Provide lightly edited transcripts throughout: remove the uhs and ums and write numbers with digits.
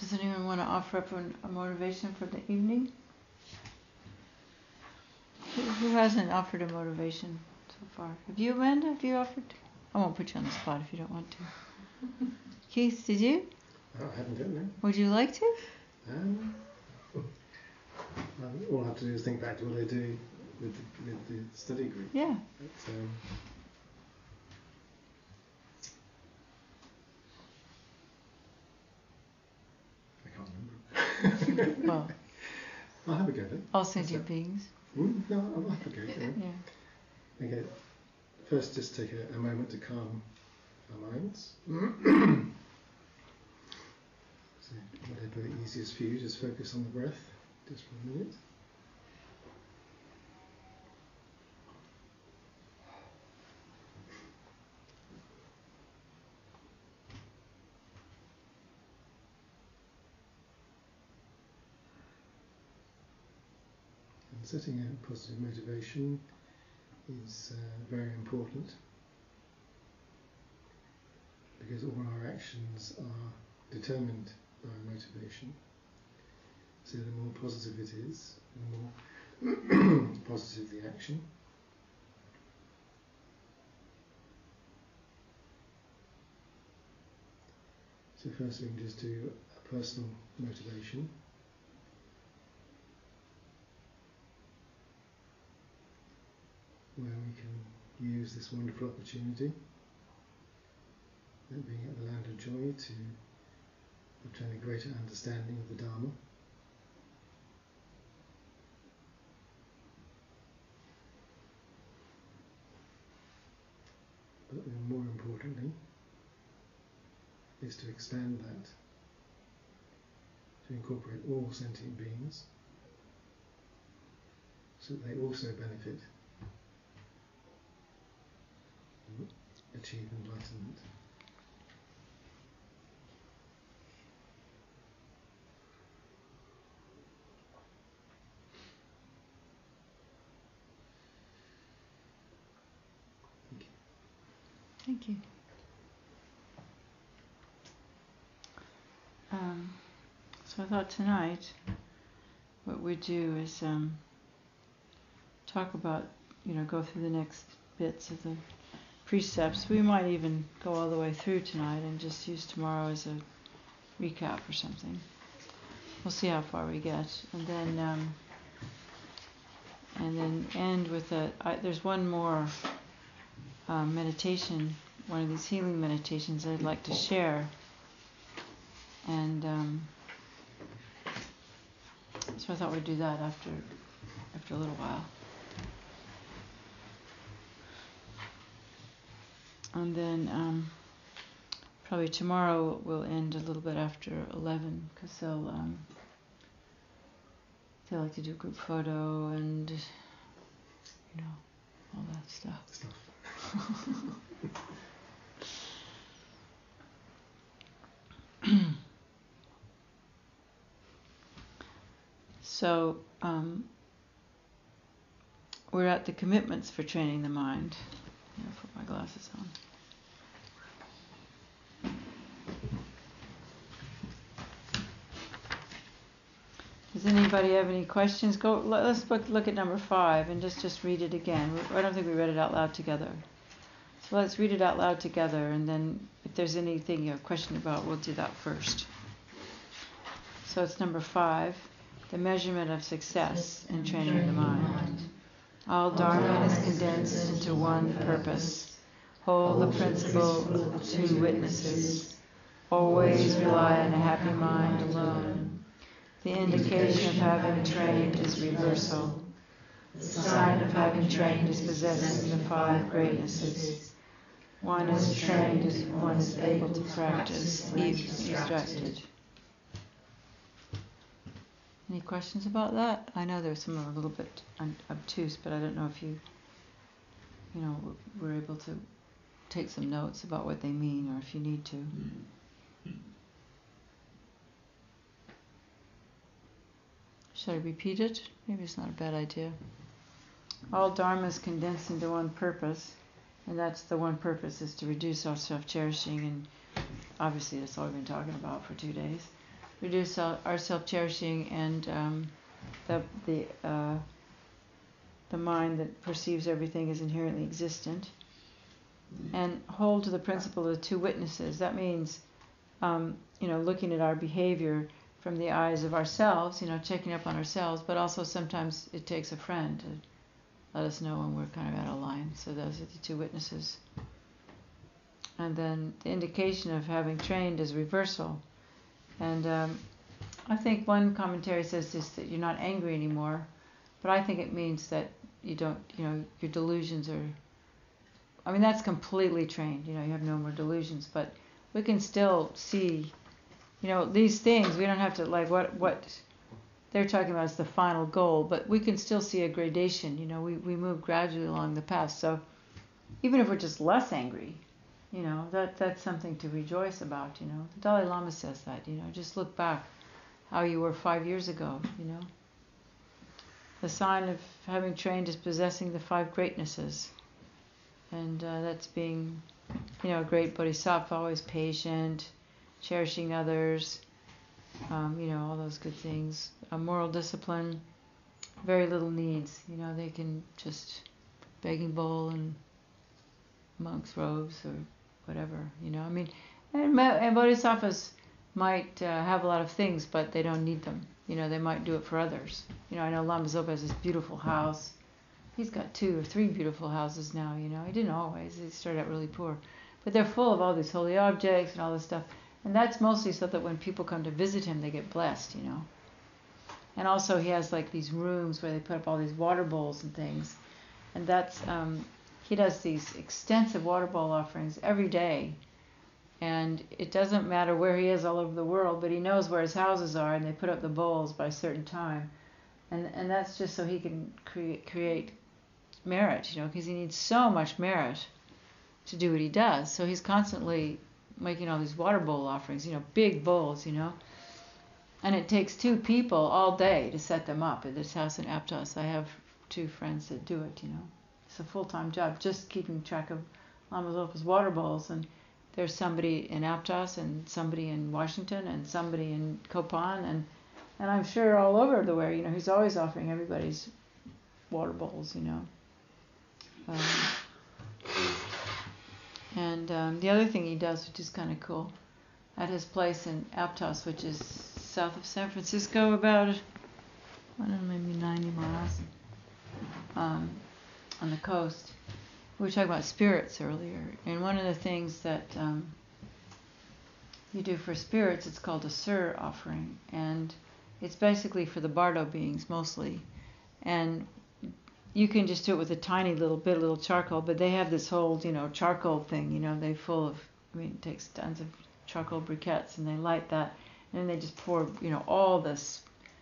Does anyone want to offer up a motivation for the evening? Who hasn't offered a motivation so far? Have you, Amanda? Have you offered? I won't put you on the spot if you don't want to. Keith, did you? I haven't done that. Would you like to? All I have to do is think back to what I do with the study group. Yeah. But, I can't remember. Well, I'll have a go then. I'll send you beings. No, I'll have a go then. Yeah. Okay. First, just take a moment to calm our minds. So whatever easiest for you, just focus on the breath just for a minute. And setting a positive motivation is very important, because all our actions are determined by motivation. So the more positive it is, the more positive the action. So first we can just do a personal motivation. Where we can use this wonderful opportunity, that being at the Land of Joy, to obtain a greater understanding of the Dharma. But more importantly, is to expand that, to incorporate all sentient beings, so that they also benefit and achieve enlightenment. Thank you. So I thought tonight what we'd do is talk about, go through the next bits of the precepts. We might even go all the way through tonight and just use tomorrow as a recap or something. We'll see how far we get. And then end with there's one more meditation, one of these healing meditations I'd like to share. And so I thought we'd do that after a little while. And then probably tomorrow we'll end a little bit after 11, because they like to do a group photo and all that stuff. So we're at the commitments for training the mind. I'll put my glasses on. Does anybody have any questions? Let's look at number 5 and just read it again. I don't think we read it out loud together. So let's read it out loud together, and then if there's anything you have a question about, we'll do that first. So it's number 5, the measurement of success in training the mind. All Dharma is condensed into one purpose. Hold the principle of 2 witnesses. Always rely on a happy mind alone. The indication of having trained is reversal. The sign of having trained is possessing the 5 greatnesses. One is trained as one is able to practice, even distracted. Any questions about that? I know there's some a little bit obtuse, but I don't know if you were able to take some notes about what they mean, or if you need to. Should I repeat it? Maybe it's not a bad idea. All Dharma is condensed into one purpose, and that's the one purpose is to reduce our self-cherishing, and obviously that's all we've been talking about for 2 days. reduce our self-cherishing and the mind that perceives everything as inherently existent, and hold to the principle of the two witnesses. That means, looking at our behavior from the eyes of ourselves, checking up on ourselves, but also sometimes it takes a friend to let us know when we're kind of out of line. So those are the two witnesses. And then the indication of having trained is reversal. And I think one commentary says this, that you're not angry anymore, but I think it means that you don't, your delusions are, that's completely trained, you have no more delusions, but we can still see, these things, we don't have to, like, what they're talking about is the final goal, but we can still see a gradation, we move gradually along the path. So even if we're just less angry, that's something to rejoice about, The Dalai Lama says that, just look back how you were 5 years ago, The sign of having trained is possessing the 5 greatnesses. And that's being, a great bodhisattva, always patient, cherishing others, all those good things. A moral discipline, very little needs. They can just begging bowl and monk's robes or whatever. And bodhisattvas might have a lot of things, but they don't need them. They might do it for others. I know Lama Zopa has this beautiful house. He's got 2 or 3 beautiful houses now, He didn't always. He started out really poor. But they're full of all these holy objects and all this stuff. And that's mostly so that when people come to visit him, they get blessed, And also he has like these rooms where they put up all these water bowls and things. And that's, he does these extensive water bowl offerings every day. And it doesn't matter where he is all over the world, but he knows where his houses are, and they put up the bowls by a certain time. And that's just so he can create merit, because he needs so much merit to do what he does. So he's constantly making all these water bowl offerings, big bowls, And it takes 2 people all day to set them up at this house in Aptos. I have 2 friends that do it, It's a full-time job, just keeping track of Lama Zopa's water bowls. And there's somebody in Aptos and somebody in Washington and somebody in Copan and I'm sure all over the way, he's always offering everybody's water bowls, the other thing he does, which is kind of cool, at his place in Aptos, which is south of San Francisco, about, maybe 90 miles on the coast. We were talking about spirits earlier, and one of the things that you do for spirits, it's called a Sur offering, and it's basically for the Bardo beings mostly, and you can just do it with a tiny little charcoal, but they have this whole, charcoal thing, they're full of, it takes tons of charcoal briquettes, and they light that, and then they just pour, all this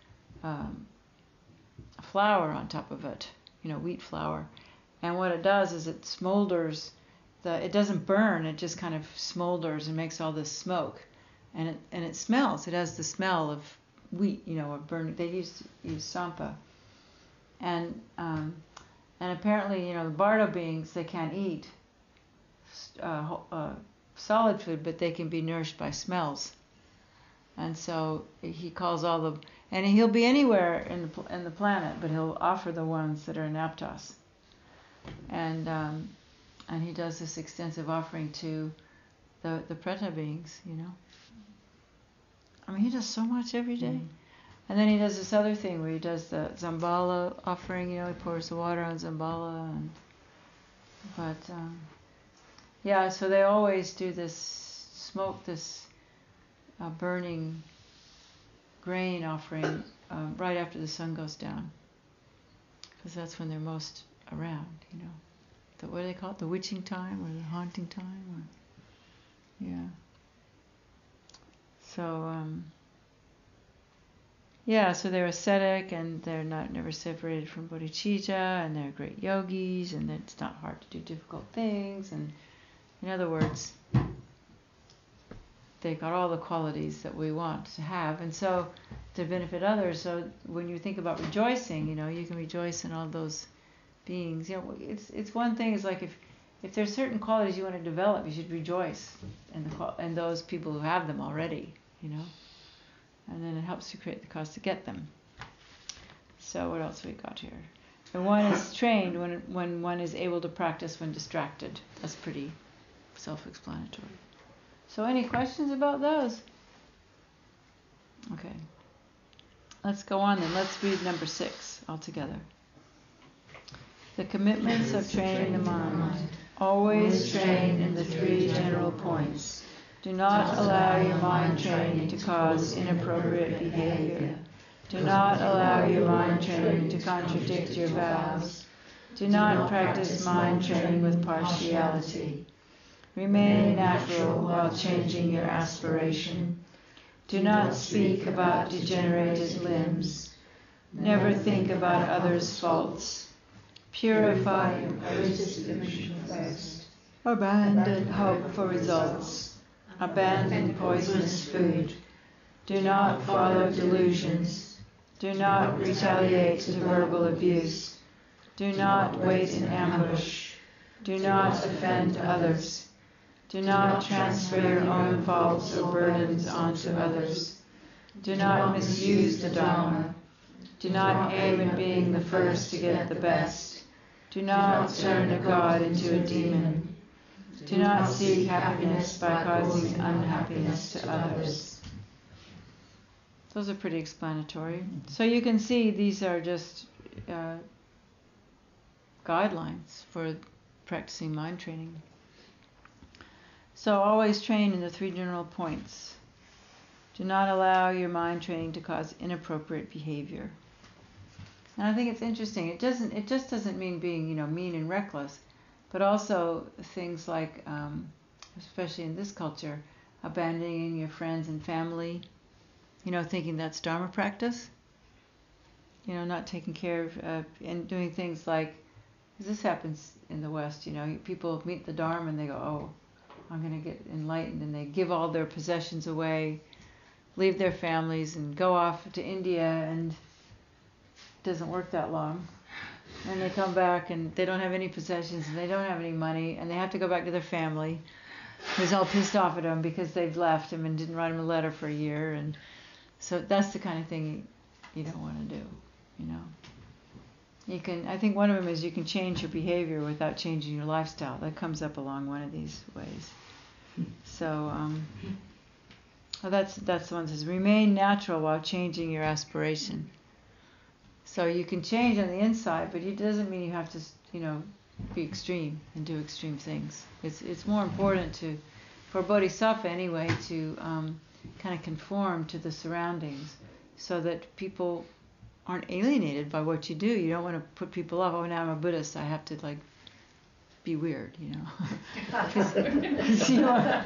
flour on top of it, wheat flour, and what it does is it smolders, it doesn't burn, it just kind of smolders and makes all this smoke, and it smells, it has the smell of wheat, of burning. They use sampa, and apparently, the Bardo beings, they can't eat solid food, but they can be nourished by smells. And so he calls and he'll be anywhere in the planet, but he'll offer the ones that are in Aptos, and he does this extensive offering to the Preta beings, he does so much every day. And then he does this other thing where he does the Zambala offering, he pours the water on Zambala. So they always do this burning grain offering right after the sun goes down. Because that's when they're Most around, what do they call it? The witching time or the haunting time? So they're ascetic and they're never separated from bodhicitta, and they're great yogis, and it's not hard to do difficult things, and in other words, they got all the qualities that we want to have, and so to benefit others. So when you think about rejoicing, you can rejoice in all those beings. It's one thing is like if there's certain qualities you want to develop, you should rejoice in those people who have them already, and then it helps to create the cause to get them. So what else we got here? And one is trained when one is able to practice when distracted. That's pretty self-explanatory. So any questions about those? Okay. Let's go on then. Let's read number 6 altogether. The commitments of training the mind. Always train in the 3 general points. Do not allow your mind training to cause inappropriate behavior. Do not allow your mind training to contradict your vows. Do not practice mind training with partiality. Remain natural while changing your aspiration. Do not speak about degenerated limbs. Never think about others' faults. Purify your purpose first. Abandon hope for results. Abandon poisonous food. Do not follow delusions. Do not retaliate to verbal abuse. Do not wait in ambush. Do not offend others. Do not transfer your own faults or burdens onto others. Do not misuse the Dharma. Do not aim at being the first to get the best. Do not turn a god into a demon. Do not seek happiness by causing unhappiness to others. Those are pretty explanatory. So you can see these are just guidelines for practicing mind training. So always train in the 3 general points. Do not allow your mind training to cause inappropriate behavior. And I think it's interesting. It just doesn't mean being, mean and reckless, but also things like, especially in this culture, abandoning your friends and family. Thinking that's Dharma practice. Not taking care of and doing things like, this happens in the West. People meet the Dharma and they go, oh, I'm going to get enlightened, and they give all their possessions away, leave their families, and go off to India, and it doesn't work that long. And they come back and they don't have any possessions and they don't have any money, and they have to go back to their family, who's all pissed off at them because they've left him and didn't write him a letter for a year. And so that's the kind of thing you don't want to do, You can, I think one of them is you can change your behavior without changing your lifestyle. That comes up along one of these ways. So, that's the one that says, remain natural while changing your aspiration. So you can change on the inside, but it doesn't mean you have to, be extreme and do extreme things. It's more important for Bodhisattva anyway, to kind of conform to the surroundings so that people aren't alienated by what you do. You don't want to put people off. Oh, now I'm a Buddhist, I have to be weird, Because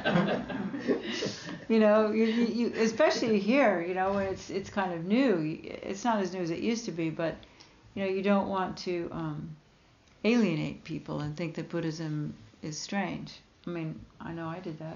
you especially here, when it's kind of new. It's not as new as it used to be, but you don't want to alienate people and think that Buddhism is strange. I mean, I know I did that.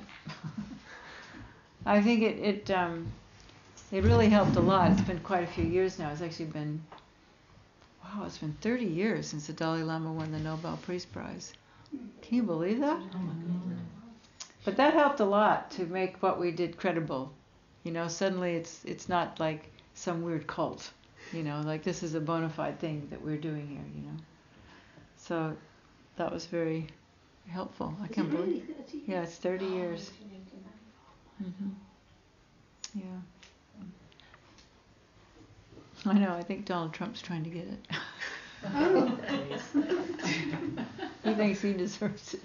I think it really helped a lot. It's been quite a few years now. It's actually been, it's been 30 years since the Dalai Lama won the Nobel Peace Prize. Can you believe that? Oh my goodness. But that helped a lot to make what we did credible. Suddenly it's not like some weird cult. Like this is a bona fide thing that we're doing here, So that was very helpful. I can't believe it. Yeah, it's 30 years. Mm-hmm. Yeah. I know, I think Donald Trump's trying to get it. Oh, He thinks he deserves it.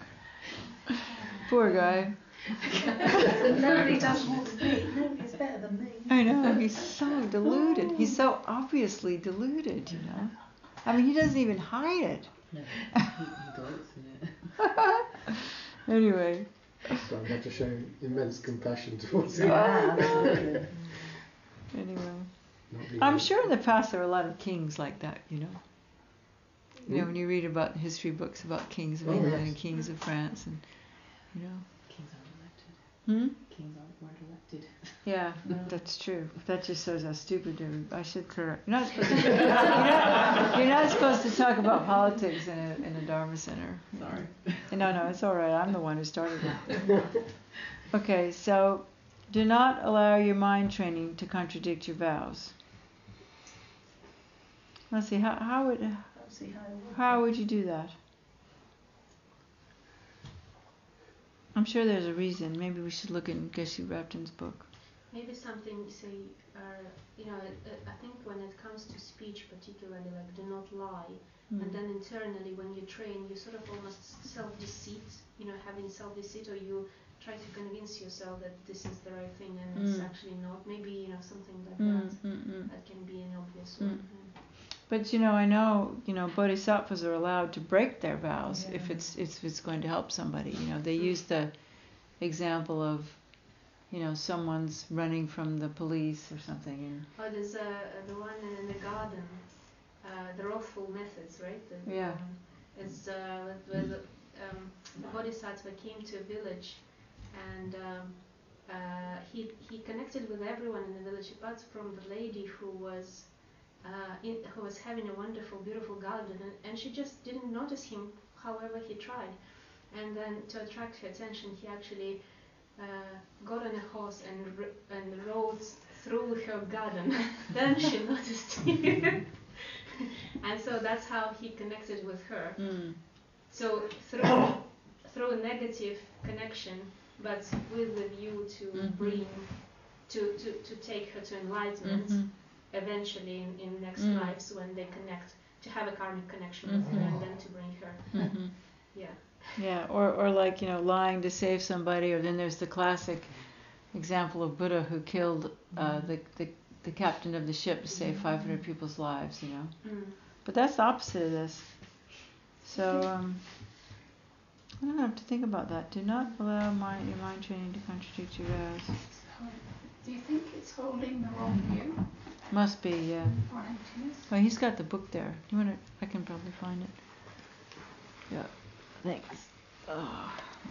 Poor guy. Nobody does more than me. Nobody's better than me. I know, he's so deluded. He's so obviously deluded, I mean, he doesn't even hide it. No, he gloats in it. Anyway. So I have to show immense compassion towards him. Yeah, absolutely. Anyway. Not being- I'm sure in the past there were a lot of kings like that, when you read about history books about kings of England and kings of France and, Kings aren't elected. Hmm? Kings weren't elected. Yeah, that's true. That just shows how stupid I should correct. You're not supposed to talk about politics in a Dharma center. Sorry. No, it's all right. I'm the one who started it. Okay, so Do not allow your mind training to contradict your vows. Let's see, how would I'll see how it works. how would you do that? I'm sure there's a reason. Maybe we should look in Geshe Rapton's book. Maybe something, say, I think when it comes to speech particularly, like do not lie, and then internally when you train, you sort of almost self-deceit, having self-deceit, or you try to convince yourself that this is the right thing and it's actually not. Maybe, something like that. That can be an obvious one. But I know bodhisattvas are allowed to break their vows if it's going to help somebody. They use the example of someone's running from the police or something. Oh, there's the one in the garden, the wrathful methods, right? Yeah. It's where the bodhisattva came to a village, and he connected with everyone in the village apart from the lady who was having a wonderful, beautiful garden, and she just didn't notice him. However, he tried, and then to attract her attention, he actually got on a horse and rode through her garden. Then she noticed him, and so that's how he connected with her. So through a negative connection, but with the view to bring to take her to enlightenment. Eventually in next lives when they connect, to have a karmic connection with her and then to bring her. Yeah, or like lying to save somebody, or then there's the classic example of Buddha who killed the captain of the ship to save 500 people's lives. But that's the opposite of this. So I don't know, have to think about that. Do not allow your mind training to contradict your vows. Do you think it's holding the wrong view? Must be, yeah. Right, yes. Oh, he's got the book there. You want to? I can probably find it. Yeah. Thanks. Oh.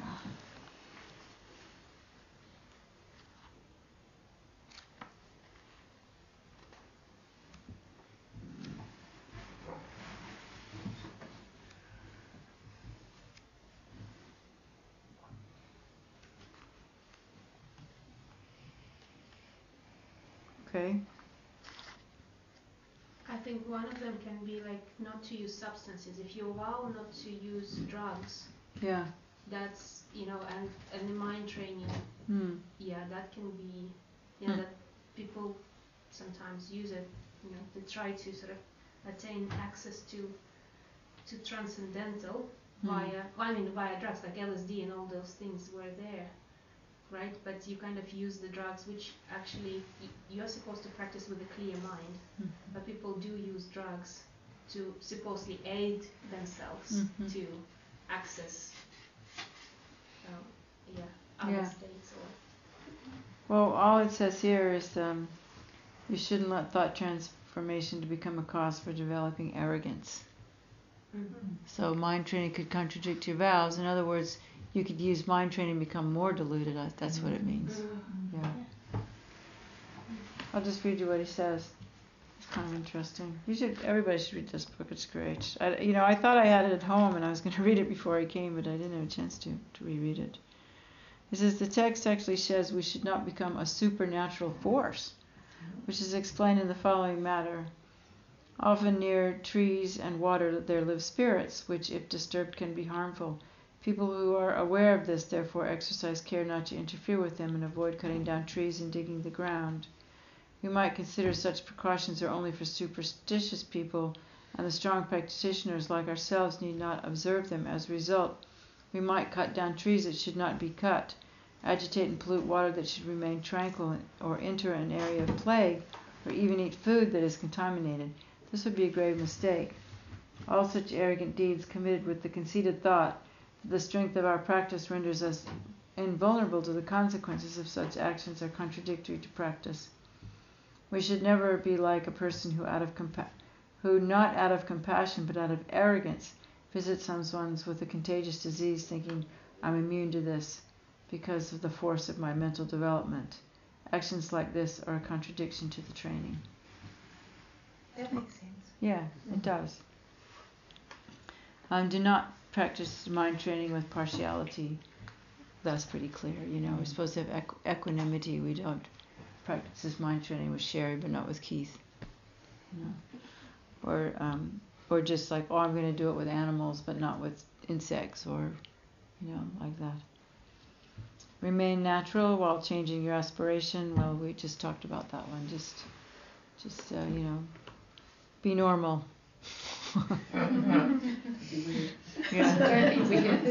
Okay. I think one of them can be like not to use substances. If you vow not to use drugs, Yeah. that's and the mind training. That can be that people sometimes use it. They try to sort of attain access to transcendental via drugs like LSD and all those things were there, right? But you kind of use the drugs, which actually you're supposed to practice with a clear mind. But people do use drugs to supposedly aid themselves to access other states. Well, all it says here is you shouldn't let thought transformation to become a cause for developing arrogance. So mind training could contradict your vows. In other words, you could use mind training to become more deluded. That's what it means. Yeah. I'll just read you what he says. It's kind of interesting. Everybody should read this book. It's great. I thought I had it at home and I was going to read it before I came, but I didn't have a chance to reread it. It says the text actually says we should not become a supernatural force, which is explained in the following matter. Often near trees and water there live spirits, which if disturbed can be harmful. People who are aware of this therefore exercise care not to interfere with them and avoid cutting down trees and digging the ground. We might consider such precautions are only for superstitious people, and the strong practitioners like ourselves need not observe them. As a result, we might cut down trees that should not be cut, agitate and pollute water that should remain tranquil, or enter an area of plague, or even eat food that is contaminated. This would be a grave mistake. All such arrogant deeds committed with the conceited thought that the strength of our practice renders us invulnerable to the consequences of such actions are contradictory to practice. We should never be like a person who not out of compassion but out of arrogance visits someone with a contagious disease thinking, I'm immune to this because of the force of my mental development. Actions like this are a contradiction to the training. That makes sense. Yeah, it does. Do not practice mind training with partiality. that's pretty clear. You know, we're supposed to have equanimity. We don't practice this mind training with Sherry, but not with Keith. You know, or just like, oh, I'm going to do it with animals, but not with insects, or like that. Remain natural while changing your aspiration. Well, we just talked about that one. Just be normal. Yeah. Don't be weird.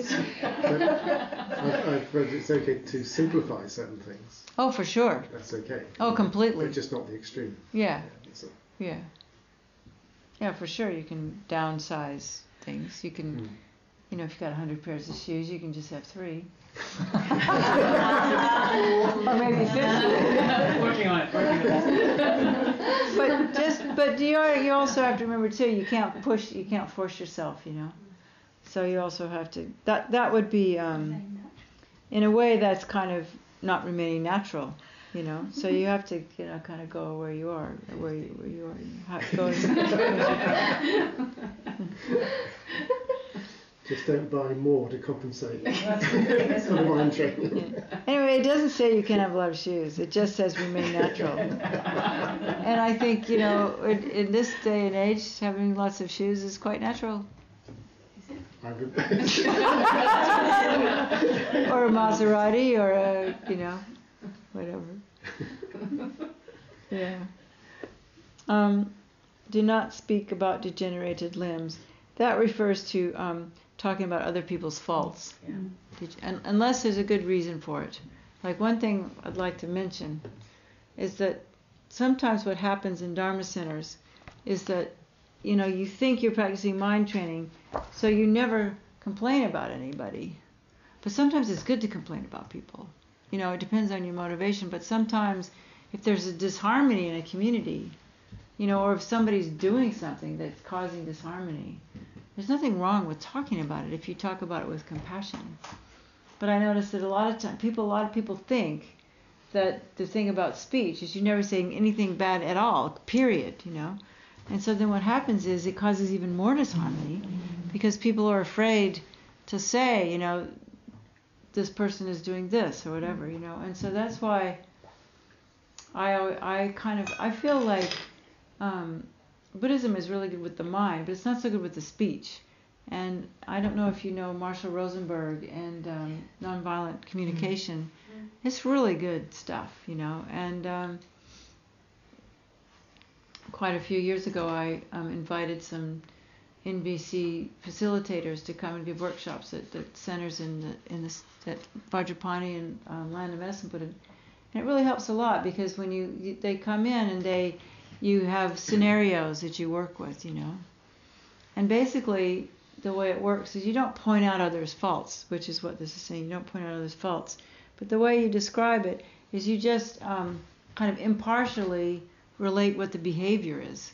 I've read it's okay to simplify certain things. Oh, for sure. That's okay. Oh, completely. But just not the extreme. Yeah. That's all. Yeah. Yeah, for sure. You can downsize things. You can, if you've got 100 pairs of shoes, you can just have 3. Or maybe 50. Working on it. But you also have to remember too, you can't force yourself, So you also have to, that would be, in a way that's kind of not remaining natural, So you have to, kind of go where you are, where you are. How it goes. Just don't buy more to compensate for the mind training. Yeah. Anyway, it doesn't say you can't have a lot of shoes. It just says remain natural. And I think, in this day and age, having lots of shoes is quite natural. I would Or a Maserati, or a, whatever. Yeah. Do not speak about degenerated limbs. That refers to talking about other people's faults. Yeah. Unless there's a good reason for it. Like, one thing I'd like to mention is that sometimes what happens in Dharma centers is that, you think you're practicing mind training, so you never complain about anybody. But sometimes it's good to complain about people. It depends on your motivation, but sometimes if there's a disharmony in a community, or if somebody's doing something that's causing disharmony, there's nothing wrong with talking about it if you talk about it with compassion. But I notice that a lot of people think that the thing about speech is you're never saying anything bad at all, period, And so then what happens is it causes even more disharmony, because people are afraid to say, this person is doing this or whatever, And so that's why I feel like Buddhism is really good with the mind, but it's not so good with the speech. And I don't know if you know Marshall Rosenberg and nonviolent communication. It's really good stuff, And quite a few years ago, I invited some NVC facilitators to come and give workshops at the centers at Vajrapani and Land of Medicine Buddha. And it really helps a lot, because when they come in and you have scenarios that you work with, And basically, the way it works is you don't point out others' faults, which is what this is saying. You don't point out others' faults. But the way you describe it is you just kind of impartially relate what the behavior is,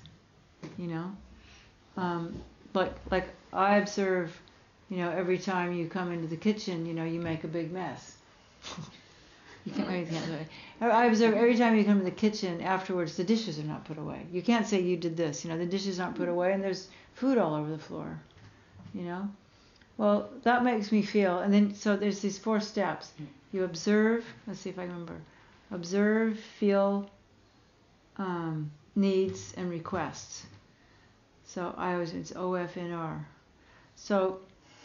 Like I observe, every time you come into the kitchen, you make a big mess. I observe every time you come to the kitchen, afterwards the dishes are not put away. You can't say you did this, the dishes aren't put away and there's food all over the floor, Well, that makes me feel, and then, so there's these 4 steps. You observe, let's see if I remember. Observe, feel, needs, and requests. So it's OFNR. So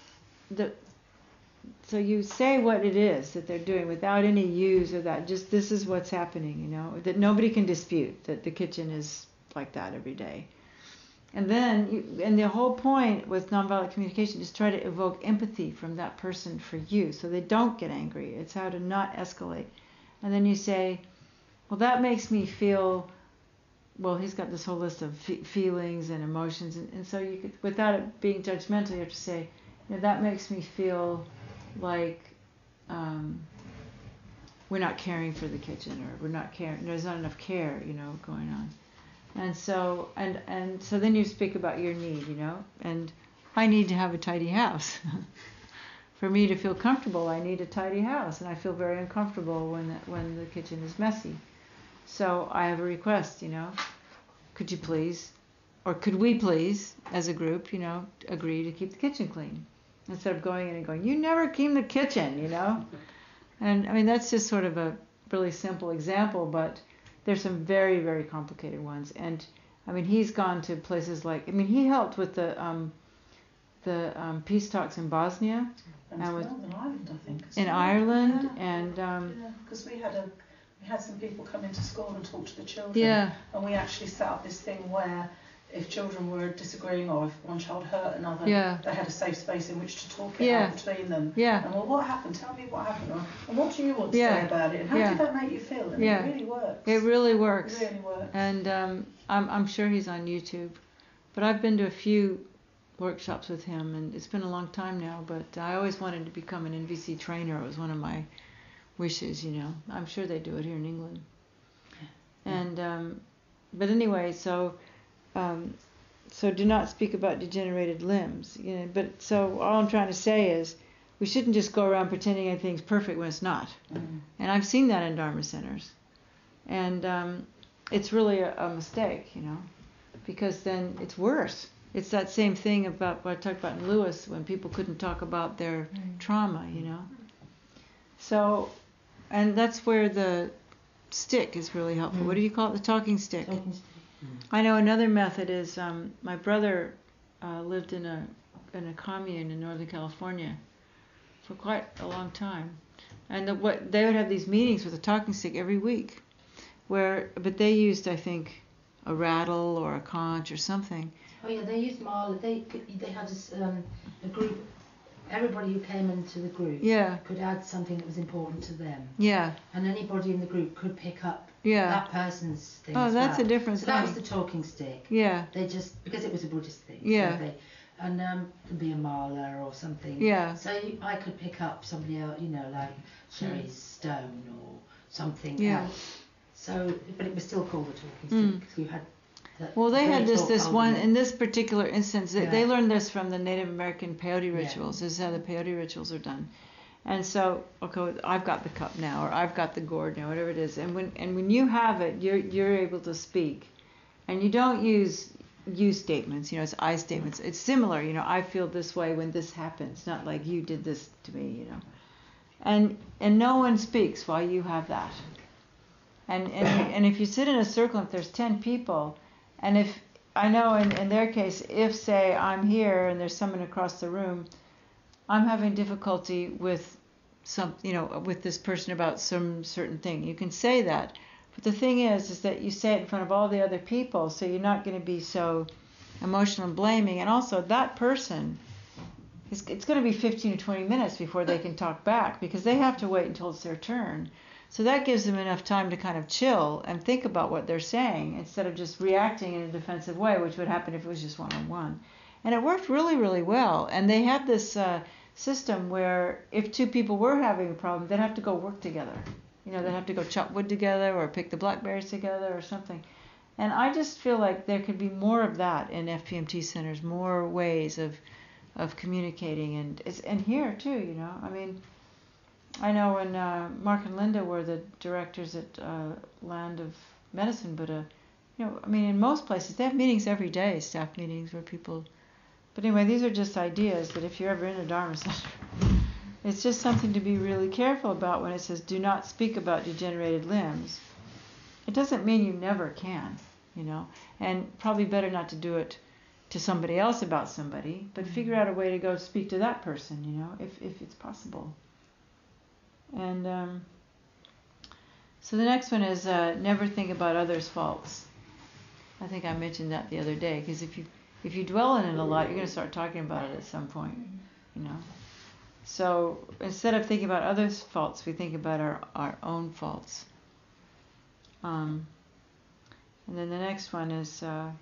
you say what it is that they're doing without any use or that. Just this is what's happening, that nobody can dispute that the kitchen is like that every day. And then, and the whole point with nonviolent communication is try to evoke empathy from that person for you, so they don't get angry. It's how to not escalate. And then you say, well, that makes me feel. Well, he's got this whole list of feelings and emotions, and so you could, without it being judgmental, you have to say, that makes me feel like we're not caring for the kitchen, or we're not caring. There's not enough care, going on. And so so then you speak about your need, and I need to have a tidy house. For me to feel comfortable, I need a tidy house, and I feel very uncomfortable when the kitchen is messy. So I have a request, could you please, or could we please, as a group, agree to keep the kitchen clean, instead of going in and going, you never clean the kitchen, And I mean, that's just sort of a really simple example, but there's some very, very complicated ones. And I mean, he's gone to places like, I mean, he helped with the peace talks in Bosnia, And with- Northern Ireland, I think. in Ireland, and Because we had some people come into school and talk to the children. yeah, And we actually set up this thing where if children were disagreeing or if one child hurt another, Yeah. they had a safe space in which to talk it Yeah. out between them. yeah, And well, what happened? Tell me what happened. And what do you want to Yeah. say about it? And how Yeah. did that make you feel? And Yeah. it really works. it really works. It really works. And I'm sure he's on YouTube, but I've been to a few workshops with him, and it's been a long time now. But I always wanted to become an NVC trainer. It was one of my wishes, you know. I'm sure they do it here in England. And but anyway, so do not speak about degenerated limbs. You know, but so all I'm trying to say is, we shouldn't just go around pretending everything's perfect when it's not. And I've seen that in Dharma centers, and it's really a mistake, you know, because then it's worse. It's that same thing about what I talked about in Lewis, when people couldn't talk about their trauma, you know. So, and that's where the stick is really helpful. What do you call it? The talking stick. I know another method is my brother lived in a commune in Northern California for quite a long time, and what they would have these meetings with a talking stick every week, but they used, I think, a rattle or a conch or something. Oh yeah, they used Marla. They had a group. Everybody who came into the group Yeah, could add something that was important to them, yeah, and anybody in the group could pick up yeah. that person's thing. Oh, as that's well. a different So thing. that was the talking stick. Yeah, They just, because it was a Buddhist thing. Yeah. So and could be a Marla or something. yeah, So I could pick up somebody else, you know, like Sherry's stone or something Yeah. else. So, but it was still called the talking stick because you had. Well, they had this talk one, over in this particular instance, they Yeah. learned this from the Native American peyote Yeah. rituals. This is how the peyote rituals are done. And so, okay, I've got the cup now, or I've got the gourd now, whatever it is. And when you have it, you're able to speak. And you don't use you statements, you know, it's I statements. It's similar, you know, I feel this way when this happens, not like you did this to me, you know. And no one speaks while you have that. And if you sit in a circle, if there's 10 people, and if I know in their case, if say I'm here and there's someone across the room, I'm having difficulty with with this person about some certain thing. You can say that, but the thing is that you say it in front of all the other people, so you're not going to be so emotional and blaming. And also that person, it's going to be 15 or 20 minutes before they can talk back, because they have to wait until it's their turn. So that gives them enough time to kind of chill and think about what they're saying instead of just reacting in a defensive way, which would happen if it was just one-on-one. And it worked really, really well. And they had this system where if two people were having a problem, they'd have to go work together. You know, they'd have to go chop wood together or pick the blackberries together or something. And I just feel like there could be more of that in FPMT centers, more ways of communicating. And here too, you know. I mean, I know when Mark and Linda were the directors at Land of Medicine Buddha, you know, I mean, in most places they have meetings every day, staff meetings where people. But anyway, these are just ideas that if you're ever in a Dharma center, it's just something to be really careful about when it says do not speak about degenerated limbs. It doesn't mean you never can, you know, and probably better not to do it to somebody else about somebody, but figure out a way to go speak to that person, you know, if it's possible. And so the next one is never think about others' faults. I think I mentioned that the other day, because if you dwell in it a lot, you're going to start talking about it at some point, you know. So instead of thinking about others' faults, we think about our own faults. And then the next one is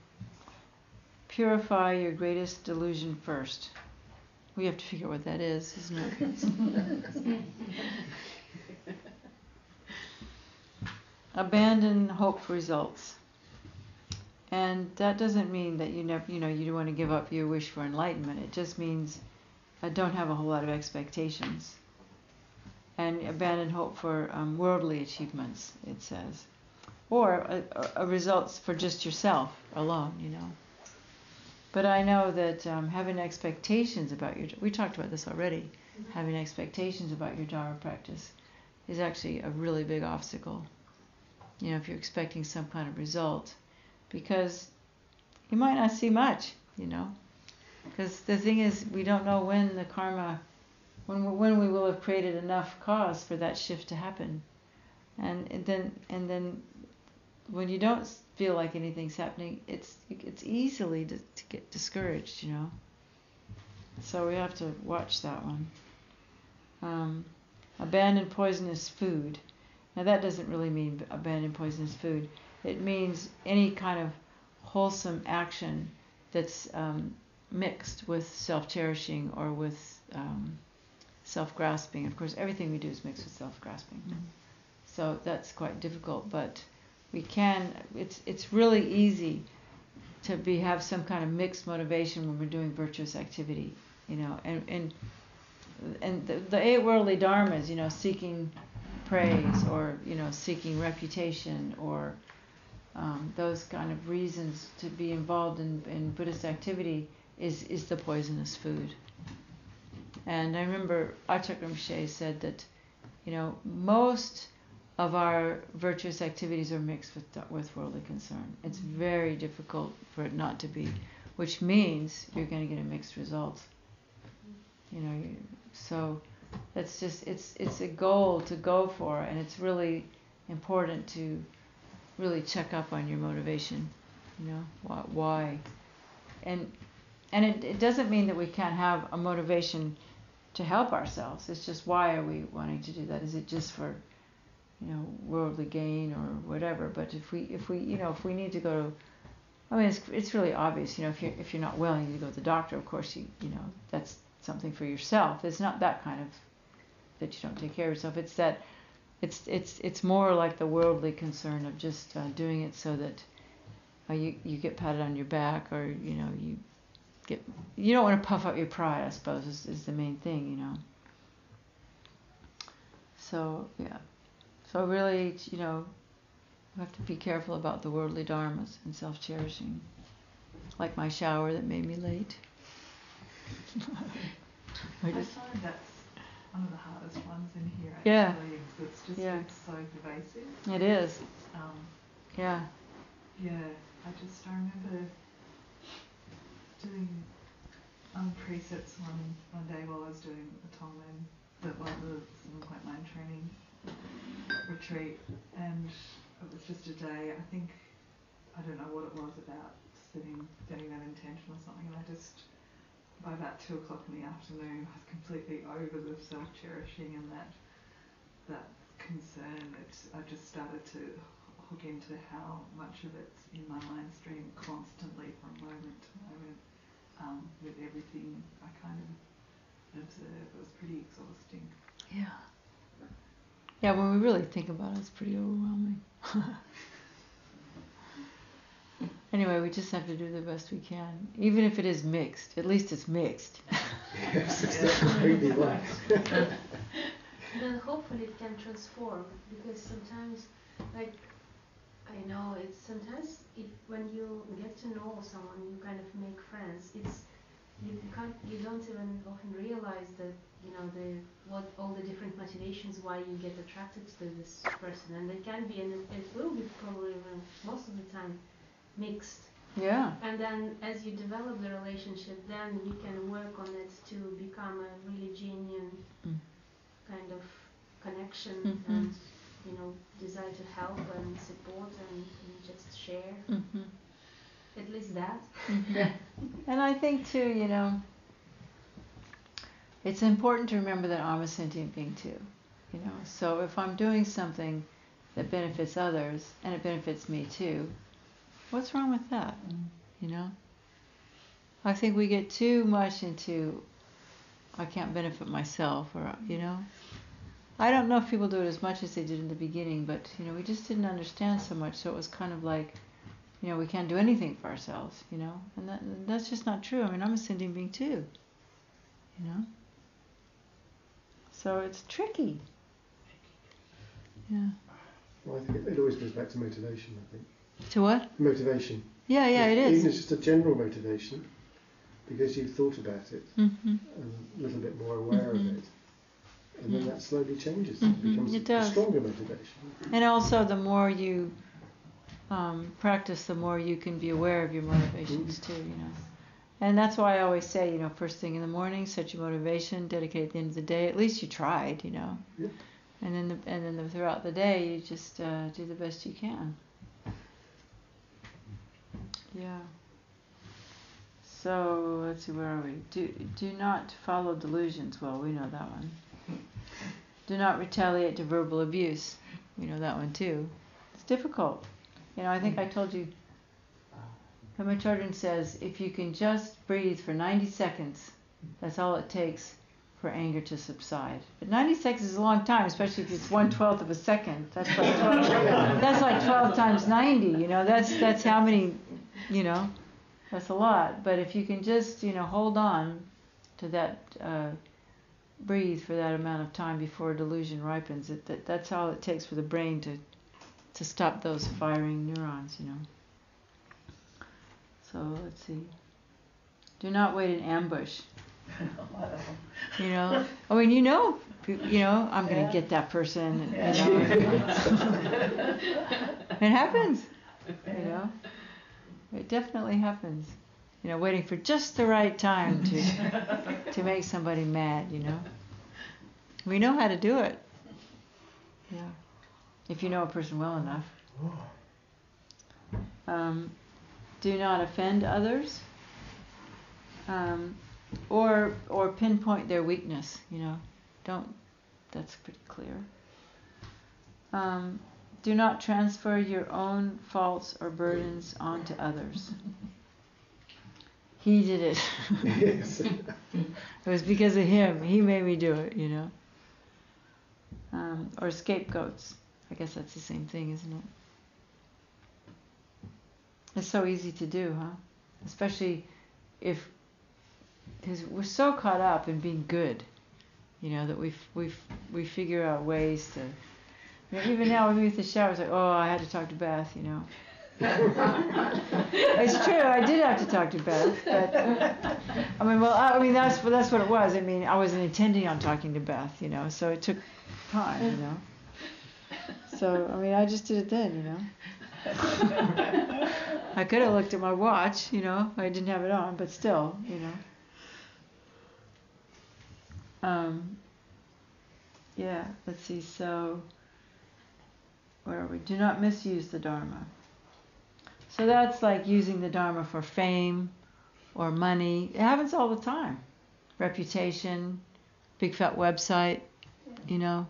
purify your greatest delusion first. We have to figure out what that is, isn't it? Abandon hope for results. And that doesn't mean that you never, you know, you don't want to give up your wish for enlightenment. It just means don't have a whole lot of expectations. And abandon hope for worldly achievements, it says. Or results for just yourself alone, you know. But I know that having expectations about we talked about this already, having expectations about your Dharma practice is actually a really big obstacle. You know, if you're expecting some kind of result, because you might not see much, you know. Because the thing is, we don't know when the karma, when we will have created enough cause for that shift to happen, and then when you don't feel like anything's happening, it's easily to get discouraged, you know. So we have to watch that one. Abandon poisonous food. Now that doesn't really mean abandon poisonous food. It means any kind of wholesome action that's mixed with self-cherishing or with self-grasping. Of course, everything we do is mixed with self-grasping. So that's quite difficult, but we can, it's really easy to have some kind of mixed motivation when we're doing virtuous activity, you know, and the 8 worldly dharmas, you know, seeking praise or, you know, seeking reputation or those kind of reasons to be involved in Buddhist activity is the poisonous food. And I remember Achak Rinpoche said that, you know, most of our virtuous activities are mixed with worldly concern. It's very difficult for it not to be, which means you're going to get a mixed result. You know, so that's just it's a goal to go for, and it's really important to really check up on your motivation. You know, why, and it doesn't mean that we can't have a motivation to help ourselves. It's just, why are we wanting to do that? Is it just for, you know, worldly gain or whatever? But if we you know, if we need to go to, I mean, it's really obvious, you know, if you're not willing to go to the doctor, of course you know, that's something for yourself. It's not that kind of, that you don't take care of yourself. It's that it's more like the worldly concern of just doing it so that you get patted on your back, or, you know, you don't want to puff up your pride, I suppose, is the main thing, you know. So yeah, so really, you know, we have to be careful about the worldly dharmas and self-cherishing, like my shower that made me late. I find that's one of the hardest ones in here, Yeah. actually. It's just, Yeah. it's so pervasive. It is. Yeah, I remember doing precepts one day while I was doing a Tonglen, the 7.9 training retreat, and it was just a day. I don't know what it was about setting that intention or something, and I just, by about 2 o'clock in the afternoon, I was completely over the self-cherishing and that concern. I just started to hook into how much of it's in my mind stream constantly from moment to moment, with everything I kind of observe. It was pretty exhausting. Yeah. Yeah, when we really think about it, it's pretty overwhelming. Anyway, we just have to do the best we can. Even if it is mixed, at least it's mixed. Yes, it's completely right. Then hopefully it can transform, because sometimes, like, I know it's sometimes when you get to know someone, you kind of make friends. You don't even often realize that, you know, what all the different motivations why you get attracted to this person, and it can be, and it will be probably most of the time mixed. Yeah. And then as you develop the relationship, then you can work on it to become a really genuine kind of connection, and, you know, desire to help and support and just share. At least that. And I think too, you know, it's important to remember that I'm a sentient being too. You know, so if I'm doing something that benefits others and it benefits me too, what's wrong with that? You know? I think we get too much into, I can't benefit myself, or, you know. I don't know if people do it as much as they did in the beginning, but, you know, we just didn't understand so much, so it was kind of like, you know, we can't do anything for ourselves, you know, and that's just not true. I mean, I'm a sentient being too, you know. So it's tricky. Yeah. Well, I think it always goes back to motivation, I think. To what? Motivation. Yeah, it is. Even if it's just a general motivation, because you've thought about it and a little bit more aware of it, and then that slowly changes. It becomes It a does. stronger motivation. And also, the more you practice, the more you can be aware of your motivations too, you know. And that's why I always say, you know, first thing in the morning, set your motivation, dedicate at the end of the day. At least you tried, you know. Yeah. And then throughout the day, you just do the best you can. Yeah. So let's see, where are we? Do not follow delusions. Well, we know that one. Do not retaliate to verbal abuse. We know that one too. It's difficult. You know, I think I told you. Pema Chodron says, if you can just breathe for 90 seconds, that's all it takes for anger to subside. But 90 seconds is a long time, especially if it's 1/12 of a second. That's like 12, that's like 12 times 90. You know, that's how many. You know, that's a lot. But if you can just, you know, hold on to that, breathe for that amount of time before delusion ripens, that's all it takes for the brain to stop those firing neurons, you know. So let's see. Do not wait in ambush. You know, I mean, you know, I'm going to get that person. You know. It happens. You know, it definitely happens. You know, waiting for just the right time to make somebody mad. You know, we know how to do it. Yeah, if you know a person well enough. Do not offend others, or pinpoint their weakness. You know, don't. That's pretty clear. Do not transfer your own faults or burdens onto others. He did it. Yes. It was because of him. He made me do it. You know. Or scapegoats. I guess that's the same thing, isn't it? It's so easy to do, huh? Especially because we're so caught up in being good, you know, that we figure out ways to. You know, even now, when we at the shower, it's like, oh, I had to talk to Beth, you know. It's true, I did have to talk to Beth, but I mean, that's what it was. I mean, I wasn't intending on talking to Beth, you know, so it took time, you know. So I mean, I just did it then, you know. I could have looked at my watch, you know. I didn't have it on, but still, you know. Yeah, let's see. So, where are we? Do not misuse the Dharma. So that's like using the Dharma for fame or money. It happens all the time. Reputation, big fat website, you know.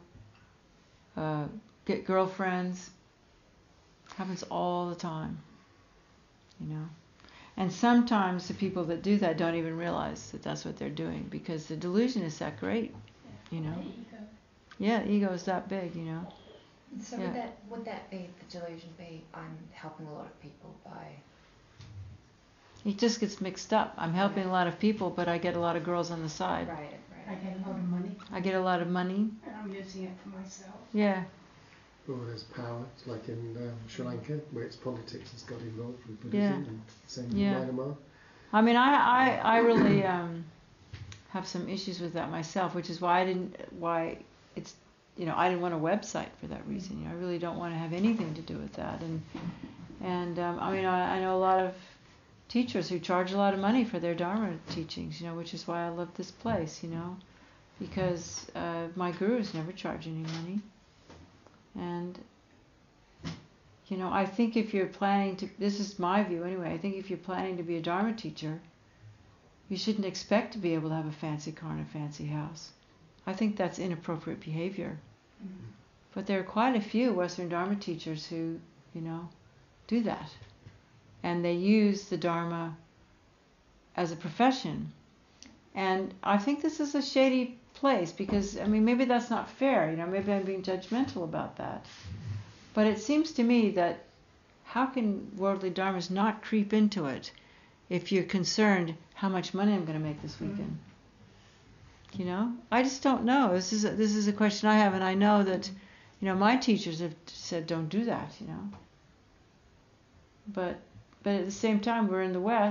Get girlfriends. Happens all the time, you know. And sometimes the people that do that don't even realize that that's what they're doing, because the delusion is that great, you know. Yeah, ego is that big, you know. So Yeah. would that be, the delusion be, I'm helping a lot of people by... It just gets mixed up. I'm helping a lot of people, but I get a lot of girls on the side. Right. I get a lot of money I get a lot of money. and I'm using it for myself. Yeah. Or there's power, like in Sri Lanka, where it's politics that's got involved with Yeah. Buddhism, and same in Yeah. Myanmar. I mean, I really have some issues with that myself, which is why I didn't want a website for that reason. You know, I really don't want to have anything to do with that. And I mean, I know a lot of teachers who charge a lot of money for their Dharma teachings, you know, which is why I love this place, you know, because my gurus never charge any money. And, you know, I think if you're planning to, this is my view anyway, I think if you're planning to be a Dharma teacher, you shouldn't expect to be able to have a fancy car and a fancy house. I think that's inappropriate behavior. Mm-hmm. But there are quite a few Western Dharma teachers who, you know, do that. And they use the Dharma as a profession. And I think this is a shady place, because, I mean, maybe that's not fair, you know, maybe I'm being judgmental about that. But it seems to me that how can worldly dharmas not creep into it if you're concerned how much money I'm going to make this weekend? You know, I just don't know. This is a question I have, and I know that, you know, my teachers have said don't do that, you know. But at the same time, we're in the West.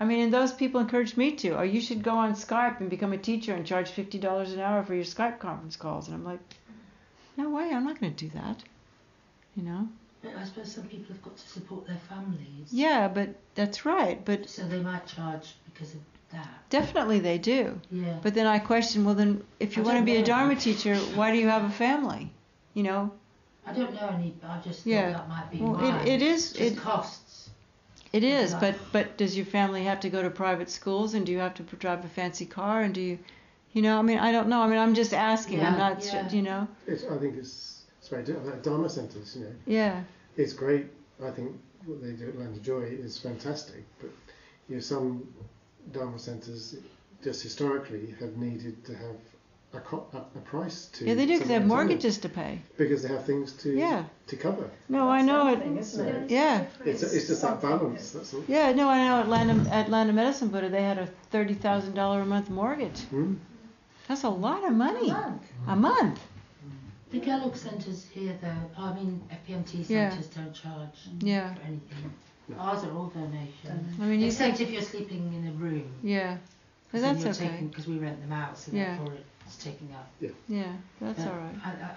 I mean, and those people encouraged me to. Oh, you should go on Skype and become a teacher and charge $50 an hour for your Skype conference calls. And I'm like, no way, I'm not going to do that. You know? But I suppose some people have got to support their families. Yeah, but that's right. But so they might charge because of that. Definitely they do. Yeah. But then I question, well then, if you want to be a Dharma teacher, why do you have a family? You know? I don't know any, but I just thought that might be well, why. it is. It costs. It is, but does your family have to go to private schools, and do you have to drive a fancy car, and do you, you know? I mean, I don't know. I mean, I'm just asking. I'm not, you know. I think it's very different. Like Dharma centres, you know. Yeah. It's great. I think what they do at Land of Joy is fantastic. But you know, some Dharma centres just historically have needed to have a price to. Yeah, they do because they have mortgages to pay. Because they have things to cover. No, I know it. Isn't it? Yeah. It's just that balance. That's all. Yeah, no, I know. At Land Medicine Buddha, they had a $30,000 a month mortgage. Mm. That's a lot of money. A month. The Kellogg centres here, though, I mean, FPMT centres don't charge for anything. Ours are all donations. I mean, except if you're sleeping in a room. Yeah. But that's okay. Because we rent them out, so therefore it's taking up. Yeah, that's all right.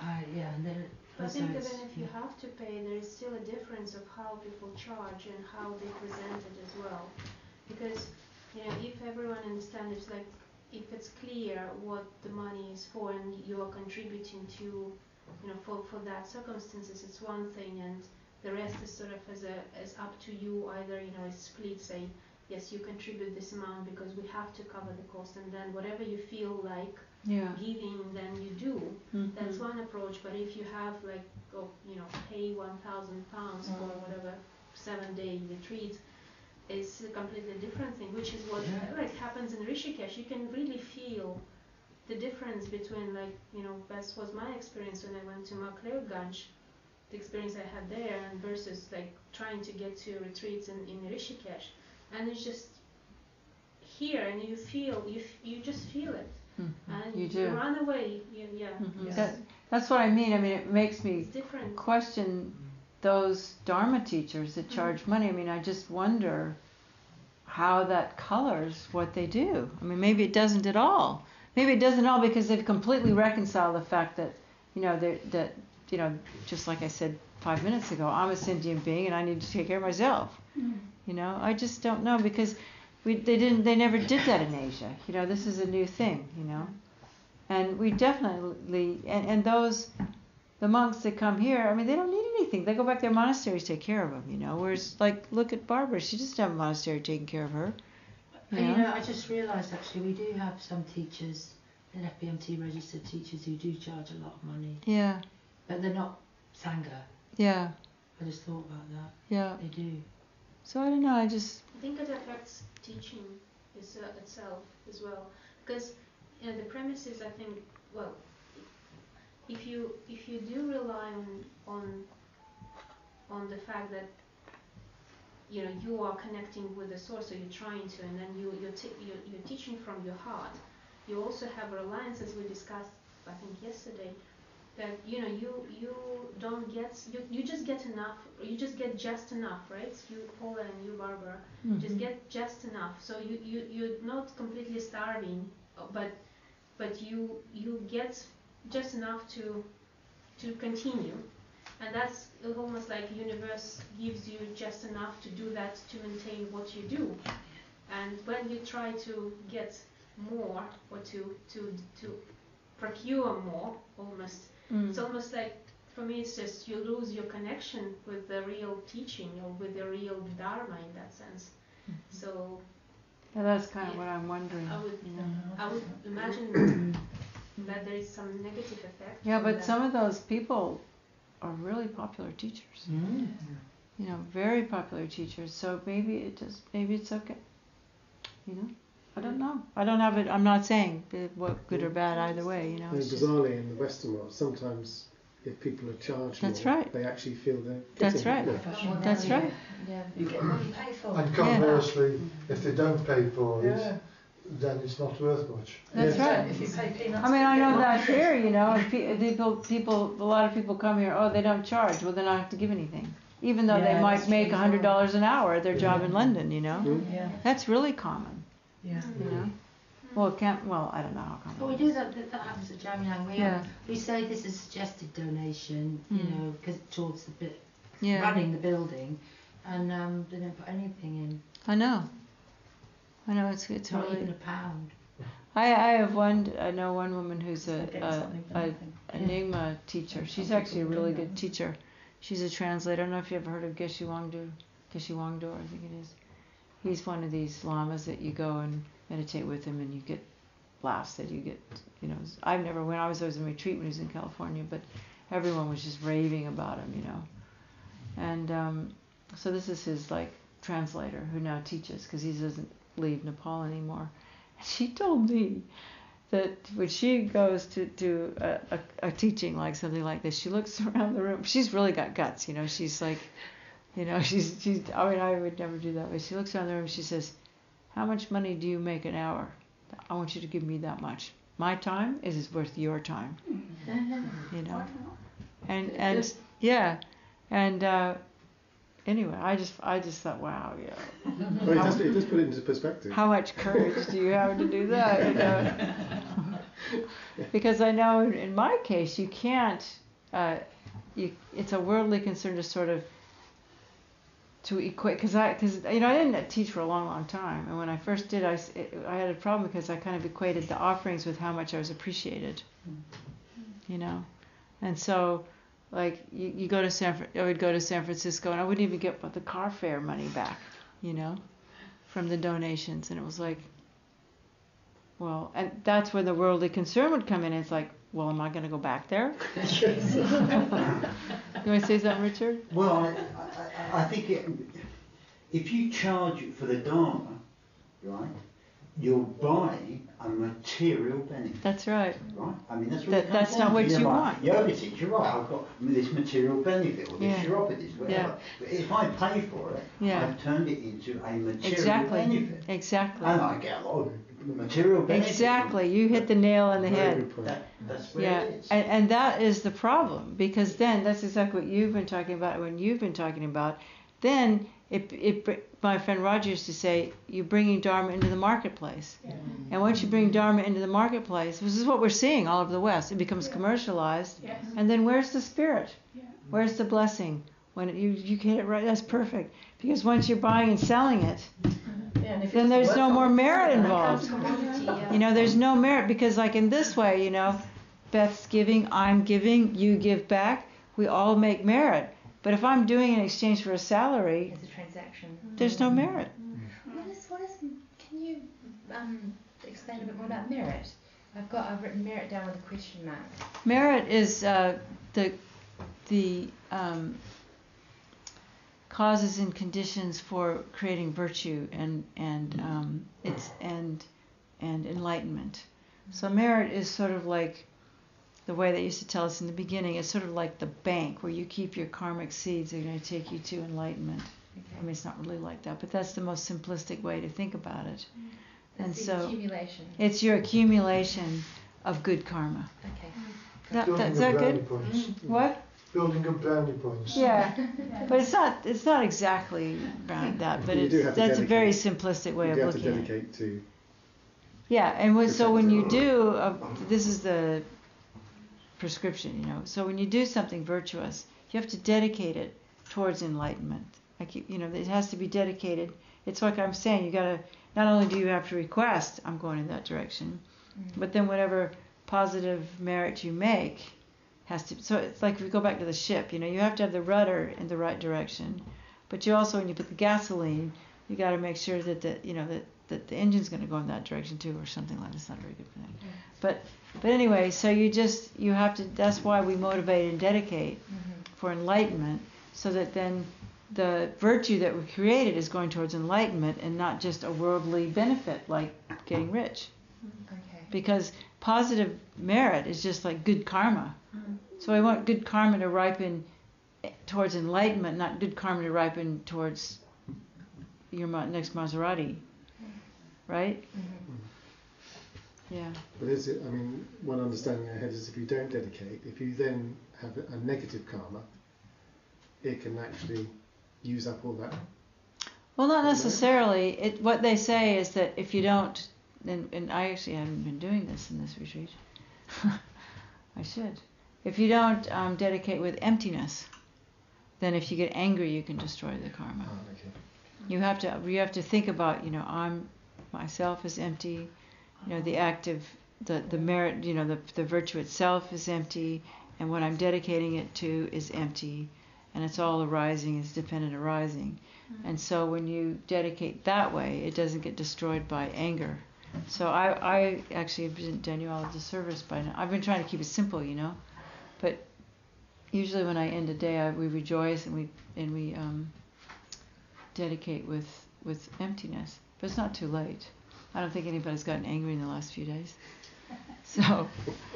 I think even if you have to pay, there is still a difference of how people charge and how they present it as well. Because, you know, if everyone understands, it's like, if it's clear what the money is for and you are contributing to, you know, for that circumstances, it's one thing, and the rest is sort of as up to you. Either, you know, it's split, say, yes, you contribute this amount because we have to cover the cost, and then whatever you feel like giving, then you do. That's one approach. But if you have like, you know, pay £1,000 for whatever 7-day retreat, is a completely different thing, which is what like happens in Rishikesh. You can really feel the difference between, like, you know, that was my experience when I went to McLeodganj, the experience I had there, and versus like trying to get to retreats in Rishikesh. And it's just here, and you feel, you just feel it. And you do. You run away. That's what I mean. I mean, it makes me question those Dharma teachers that charge money. I mean, I just wonder how that colors what they do. I mean, maybe it doesn't at all. Maybe it doesn't at all because they've completely reconciled the fact that, you know, that, you know, just like I said 5 minutes ago, I'm a sentient being and I need to take care of myself. You know, I just don't know, because they never did that in Asia. You know, this is a new thing, you know. And we definitely, and the monks that come here, I mean, they don't need anything. They go back to their monasteries, take care of them, you know. Whereas, like, look at Barbara. She doesn't have a monastery taking care of her. You know, I just realised, actually, we do have some teachers, and FBMT registered teachers, who do charge a lot of money. Yeah. But they're not Sangha. Yeah. I just thought about that. Yeah. They do. So I don't know, I think it affects teaching itself as well, because, you know, the premise is, I think, well, if you do rely on the fact that, you know, you are connecting with the source, or you're trying to, and then you're teaching from your heart, you also have reliance, as we discussed, I think yesterday, that, you know, you don't get, you just get enough, you just get just enough, right? You, Paula, and you, Barbara, just get just enough. So you're not completely starving, but you get just enough to continue. And that's almost like the universe gives you just enough to do that, to maintain what you do. And when you try to get more, or to procure more, almost, it's almost like, for me, it's just you lose your connection with the real teaching, or with the real Dharma in that sense. So that's kind of what I'm wondering. I would imagine that there is some negative effect. Yeah, but some of those people are really popular teachers. You know, very popular teachers. So maybe it's okay. You know, I don't know. I don't have it. I'm not saying what good or bad either way. You know. Bizarrely, in the Western world, sometimes if people are charged more, they actually feel they're That's right. That's right. Yeah. You get what you pay for. And conversely, if they don't pay for it, then it's not worth much. That's right. If you pay peanuts. I mean, I know that here, you know, and people, a lot of people come here. Oh, they don't charge. Well, then I don't have to give anything. even though they Yeah, might that's make true as well. $100 an hour at their job in London, you know. Yeah. That's really common, Yeah. you know. Well, it can't. Well, I don't know how common. But we do that happens at Jamyang. Yeah. We say this is suggested donation, you know, because towards the bit Yeah. running the building, and they don't put anything in. I know. It's Not really. even a pound. I know one woman who's a Enigma teacher. She's actually a really good teacher. She's a translator. I don't know if you ever heard of Geshe Wangdo, I think it is. He's one of these lamas that you go and meditate with him and you get blasted. You get, you know, I've never went. I was always in retreat when he was in California, but everyone was just raving about him, you know. And so this is his like translator who now teaches because he doesn't leave Nepal anymore. She told me that when she goes to do a teaching like something like this, she looks around the room. She's really got guts, you know. She's like, you know, she's. I mean, I would never do that. But she looks around the room. And she says, "How much money do you make an hour? I want you to give me that much. My time is worth your time." You know, and yeah, and anyway, I just thought, wow, yeah. Well, it does put it into perspective. How much courage do you have to do that? You know? Because I know in my case, you can't. It's a worldly concern to sort of to equate because you know I didn't teach for a long time, and when I first did, I had a problem because I kind of equated the offerings with how much I was appreciated. You know, and so. Like you go to I would go to San Francisco and I wouldn't even get the car fare money back, you know, from the donations, and it was like, well, and that's where the worldly concern would come in. It's like, well, am I going to go back there? You want to say something, Richard? Well, I think if you charge for the Dharma, right, you're buying a material benefit. That's right. Right? I mean, that's not what you want. Yoga teacher, right, I've got this material benefit, or this shiropa, this whatever. Yeah. But if I pay for it, I've turned it into a material benefit. Exactly. And I get a lot of material benefit. Exactly. You hit the nail on the head. That's where it is. And that is the problem, because then that's exactly what you've been talking about, when you've been talking about, then my friend Roger used to say, you're bringing Dharma into the marketplace. Yeah. And once you bring Dharma into the marketplace, this is what we're seeing all over the West, it becomes commercialized. Yes. And then where's the spirit? Yeah. Where's the blessing? When you get it right, that's perfect. Because once you're buying and selling it, then there's no more merit involved. You know, there's no merit, because like in this way, you know, Beth's giving, I'm giving, you give back, we all make merit. But if I'm doing it in exchange for a salary, it's a transaction. There's no merit. Can you explain a bit more about merit? I've written merit down with a question mark. Merit is the causes and conditions for creating virtue and enlightenment. So merit is sort of like the way they used to tell us in the beginning. It's sort of like the bank where you keep your karmic seeds that are going to take you to enlightenment. Okay. I mean, it's not really like that, but that's the most simplistic way to think about it. And so accumulation. It's your accumulation of good karma. Okay. Is that good? What? Building up brownie points. Yeah, but it's not exactly around that. But that's a very simplistic way of looking at it. Yeah, and so when you do, this is the prescription, you know. So when you do something virtuous, you have to dedicate it towards enlightenment. It has to be dedicated. It's like I'm saying, you gotta, not only do you have to request, I'm going in that direction, but then whatever positive merit you make has to, so it's like if we go back to the ship, you know, you have to have the rudder in the right direction, but you also, when you put the gasoline, you got to make sure that that the engine's going to go in that direction too, or something like that. It's not very good for that. But anyway, so you have to, that's why we motivate and dedicate for enlightenment, so that then the virtue that we created is going towards enlightenment and not just a worldly benefit like getting rich. Okay. Because positive merit is just like good karma. So I want good karma to ripen towards enlightenment, not good karma to ripen towards your next Maserati. Right? Yeah. But is it, I mean, one understanding I had is if you don't dedicate, if you then have a negative karma, it can actually use up all that. Well, not necessarily. What they say is that if you don't, and I actually haven't been doing this in this retreat. I should. If you don't dedicate with emptiness, then if you get angry, you can destroy the karma. Oh, okay. You have to think about, I'm myself is empty, the active, the merit, the virtue itself is empty, and what I'm dedicating it to is empty, and it's all arising, it's dependent arising. And so when you dedicate that way, it doesn't get destroyed by anger. So I actually have done you all a disservice by now. I've been trying to keep it simple, but usually when I end a day, we rejoice and we dedicate with emptiness. But it's not too late. I don't think anybody's gotten angry in the last few days. So,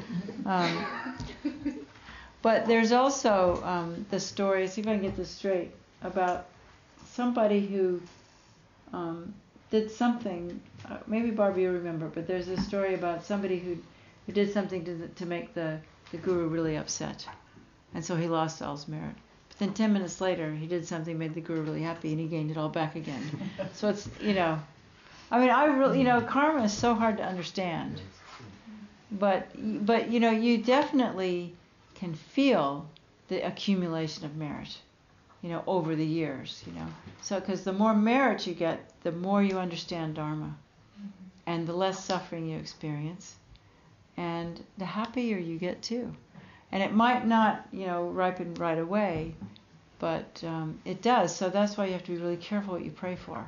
but there's also the story. See if I can get this straight about somebody who did something. Maybe Barbie will remember, but there's a story about somebody who did something to make the guru really upset, and so he lost all his merit. But then 10 minutes later, he did something made the guru really happy, and he gained it all back again. So it's I really karma is so hard to understand, but you definitely can feel the accumulation of merit, over the years, So because the more merit you get, the more you understand Dharma, and the less suffering you experience, and the happier you get too. And it might not, ripen right away, but it does. So that's why you have to be really careful what you pray for.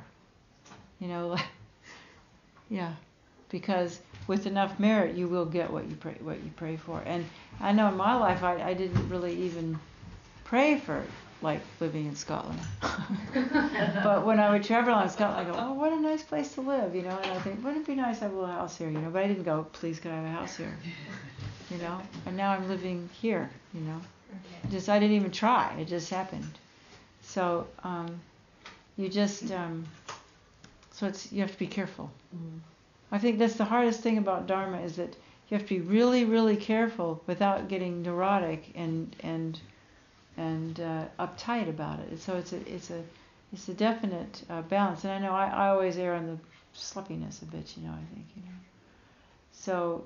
Yeah, because with enough merit, you will get what you pray for. And I know in my life, I didn't really even pray for living in Scotland. But when I would travel in Scotland, I go, oh, what a nice place to live, and I think, wouldn't it be nice to have a little house here, but I didn't go, please could I have a house here, and now I'm living here, just, I didn't even try, it just happened. So, you just, so you have to be careful. I think that's the hardest thing about Dharma, is that you have to be really, really careful without getting neurotic and uptight about it. So it's a definite balance. And I know I always err on the sloppiness a bit, I think, So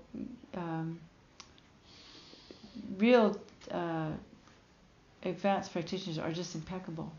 real advanced practitioners are just impeccable,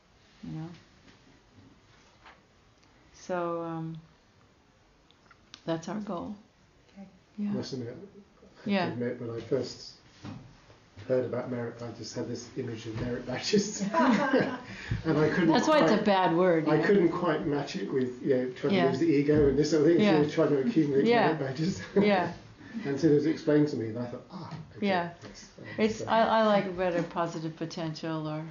So that's our goal. Okay. Yeah. I must admit, when I first heard about merit, I just had this image of merit badges, and I couldn't. That's why it's a bad word. I couldn't quite match it with trying to lose the ego and this sort of thing. Yeah. So trying to accumulate merit badges. Yeah. Until it was explained to me, and I thought, okay, yeah, it's I like a better positive potential, or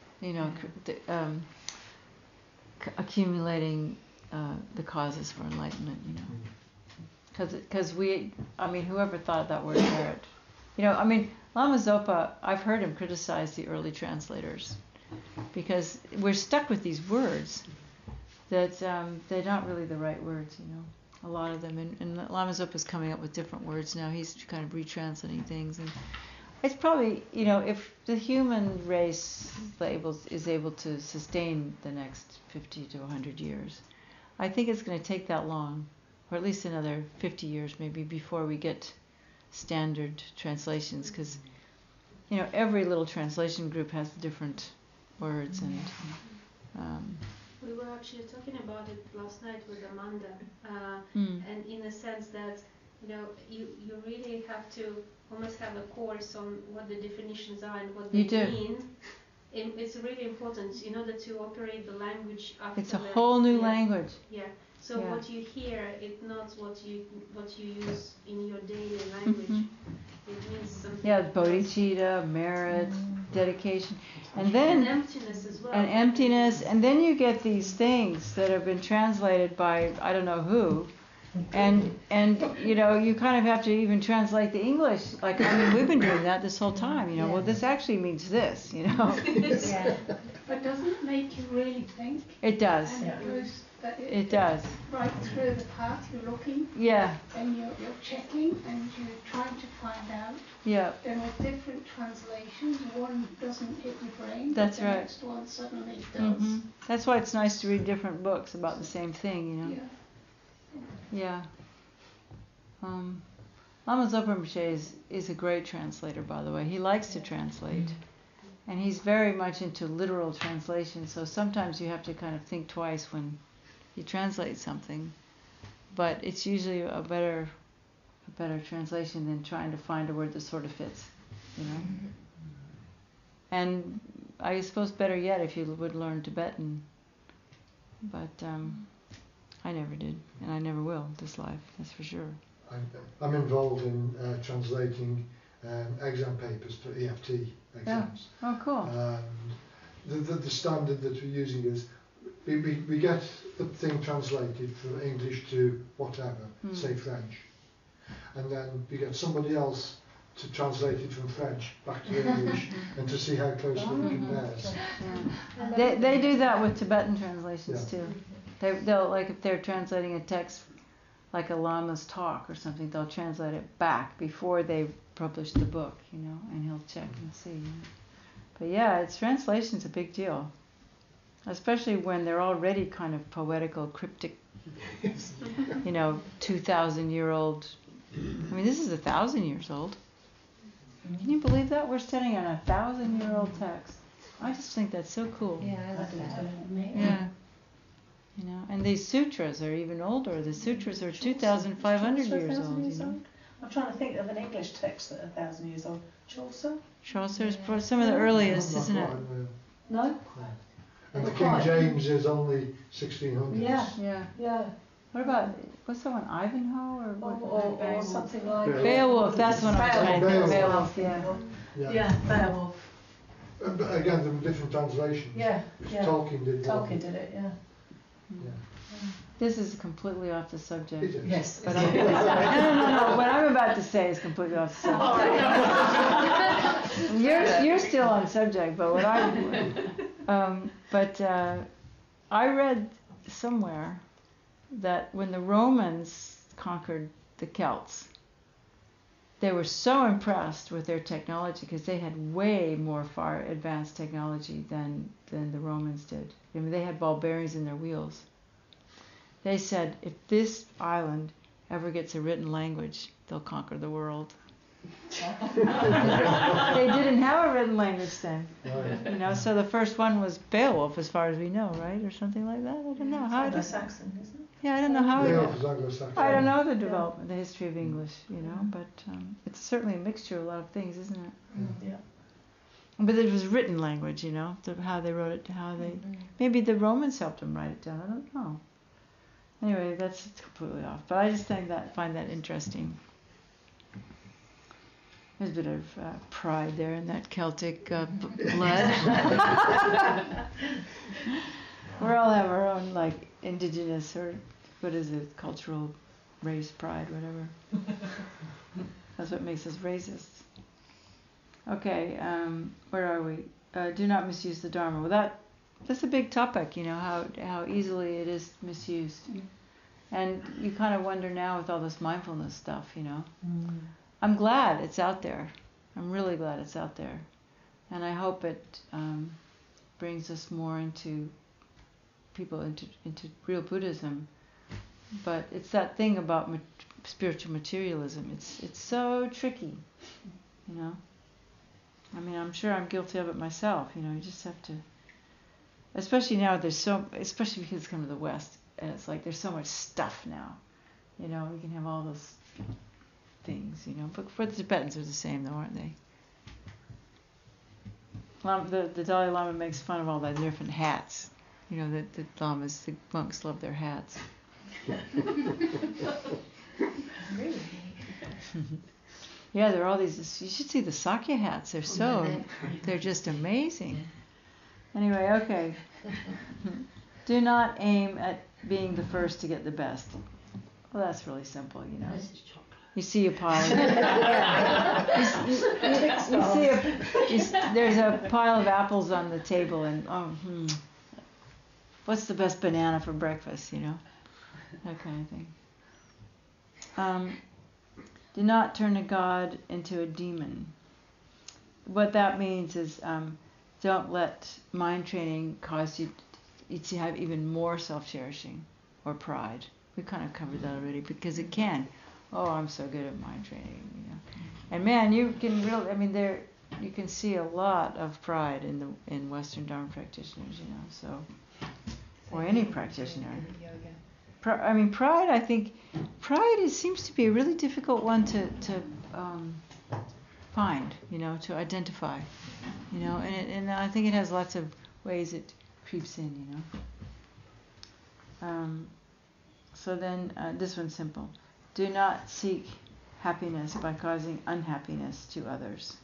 accumulating the causes for enlightenment, because whoever thought of that word merit, Lama Zopa, I've heard him criticize the early translators because we're stuck with these words that they're not really the right words, a lot of them, and Lama Zopa is coming up with different words now. He's kind of retranslating things, and it's probably, if the human race is able to sustain the next 50 to 100 years, I think it's going to take that long, or at least another 50 years maybe, before we get standard translations, because every little translation group has different words, and we were actually talking about it last night with Amanda, and in a sense that you really have to almost have a course on what the definitions are and what they mean. It's really important in order to operate the language after. It's a whole new language. Yeah. So what you hear, it's not what you use in your daily language. It means something. Yeah, bodhicitta, merit, dedication, and then emptiness as well. And emptiness, and then you get these things that have been translated by I don't know who, and you kind of have to even translate the English. We've been doing that this whole time. Well, this actually means this. Yeah. But doesn't it make you really think? It does. And it goes, It does. Right through the path you're looking. Yeah. And you're checking and you're trying to find out. Yeah. Then with different translations, one doesn't hit your brain. That's but right. The next one suddenly does. That's why it's nice to read different books about the same thing, you know. Yeah. Lama Zopa Rinpoche is a great translator, by the way. He likes to translate. And he's very much into literal translation, so sometimes you have to kind of think twice when you translate something. But it's usually a better translation than trying to find a word that sort of fits, you know. And I suppose better yet if you would learn Tibetan. But I never did, and I never will this life, that's for sure. I'm involved in translating exam papers for EFT exams. Yeah. Oh, cool. And the standard that we're using is we get the thing translated from English to whatever, say French, and then we get somebody else to translate it from French back to English and to see how closely it compares. Yeah. They do that with Tibetan translations too. They'll, like, if they're translating a text like a Lama's talk or something, they'll translate it back before they publish the book, you know, and he'll check and see. You know. But yeah, translation's a big deal, especially when they're already kind of poetical, cryptic, you know, 2,000-year-old. I mean, this is 1,000 years old. Can you believe that? We're studying on 1,000-year-old text. I just think that's so cool. Yeah, I love that. Yeah. You know, and these sutras are even older. The sutras are 2,500 years old. You know? I'm trying to think of an English text that 1,000 years old. Chaucer? Chaucer's some of the earliest, isn't it? No? And the King James is only 1600s. Yeah. What about, what's that one, Ivanhoe or what? Or something like Beowulf, that's one I'm trying to think. Beowulf, yeah. Beowulf. But again, there were different translations. Yeah. Tolkien did it, yeah. This is completely off the subject. It is. Yes. But no. What I'm about to say is completely off the subject. You're still on subject, but I read somewhere that when the Romans conquered the Celts, they were so impressed with their technology because they had way more far advanced technology than the Romans did. I mean, they had ball bearings in their wheels. They said, if this island ever gets a written language, they'll conquer the world. They didn't have a written language then. You know, so the first one was Beowulf, as far as we know, right? Or something like that. I don't know how. Anglo-Saxon, isn't it? Yeah, I don't know how. Beowulf is Anglo-Saxon. I don't know the development, the history of English, you know, but it's certainly a mixture of a lot of things, isn't it? Yeah. But it was written language, you know, how they wrote it, maybe the Romans helped them write it down. I don't know. Anyway, that's completely off. But I just find that interesting. There's a bit of pride there in that Celtic blood. We all have our own, like, indigenous or what is it, cultural race pride, whatever. That's what makes us racists. Okay, where are we? Do not misuse the Dharma. Well, that's a big topic, you know, how easily it is misused. And you kind of wonder now with all this mindfulness stuff, you know. I'm glad it's out there. I'm really glad it's out there. And I hope it brings us more into real Buddhism. But it's that thing about spiritual materialism. It's so tricky, you know. I mean, I'm sure I'm guilty of it myself, you know. You just have to, especially now especially because it's come to the West, and it's like there's so much stuff now, you know. We can have all those things, you know. But for the Tibetans, are the same, though, aren't they? The Dalai Lama makes fun of all the different hats. You know, the monks love their hats. Really? Yeah, there are all these. You should see the Sakya hats. They're just amazing. Anyway, okay. Do not aim at being the first to get the best. Well, that's really simple, you know. This is chocolate. You see a pile. There's a pile of apples on the table, and what's the best banana for breakfast? You know, that kind of thing. Do not turn a god into a demon. What that means is don't let mind training cause you to have even more self-cherishing or pride. We kind of covered that already, because it can. Oh, I'm so good at mind training, you know. And man, you can really, I mean, you can see a lot of pride in Western Dharma practitioners, you know. So, or any practitioner. I mean, pride. I think pride seems to be a really difficult one to find, you know, to identify, you know. And I think it has lots of ways it creeps in, you know. So then, this one's simple. Do not seek happiness by causing unhappiness to others.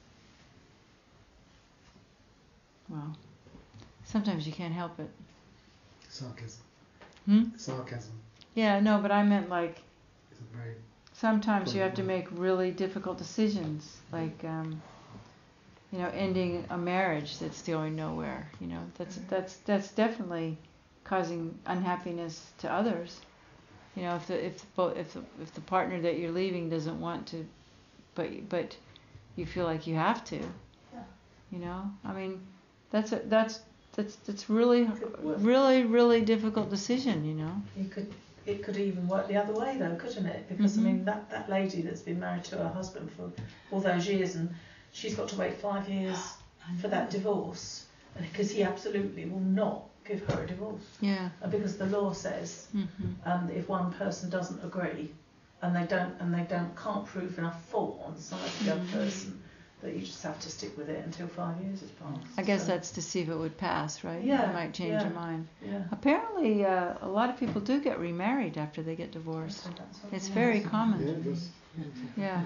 Well, sometimes you can't help it. Sarcasm. Sarcasm. Yeah, no, but I meant like, very sometimes you have to make really difficult decisions, like, you know, ending a marriage that's going nowhere. You know, that's definitely causing unhappiness to others. You know, if the partner that you're leaving doesn't want to, but you feel like you have to. You know, I mean, that's really really difficult decision. You know. It could even work the other way though, couldn't it? Because I mean that lady that's been married to her husband for all those years, and she's got to wait 5 years for that divorce, and because he absolutely will not give her a divorce. Yeah. And because the law says that if one person doesn't agree, and they can't prove enough fault on the side of the other person, that you just have to stick with it until 5 years has passed. I guess that's to see if it would pass, right? Yeah. You might change your mind. Yeah. Apparently, a lot of people do get remarried after they get divorced. It's very common. Yeah, it does. Yeah.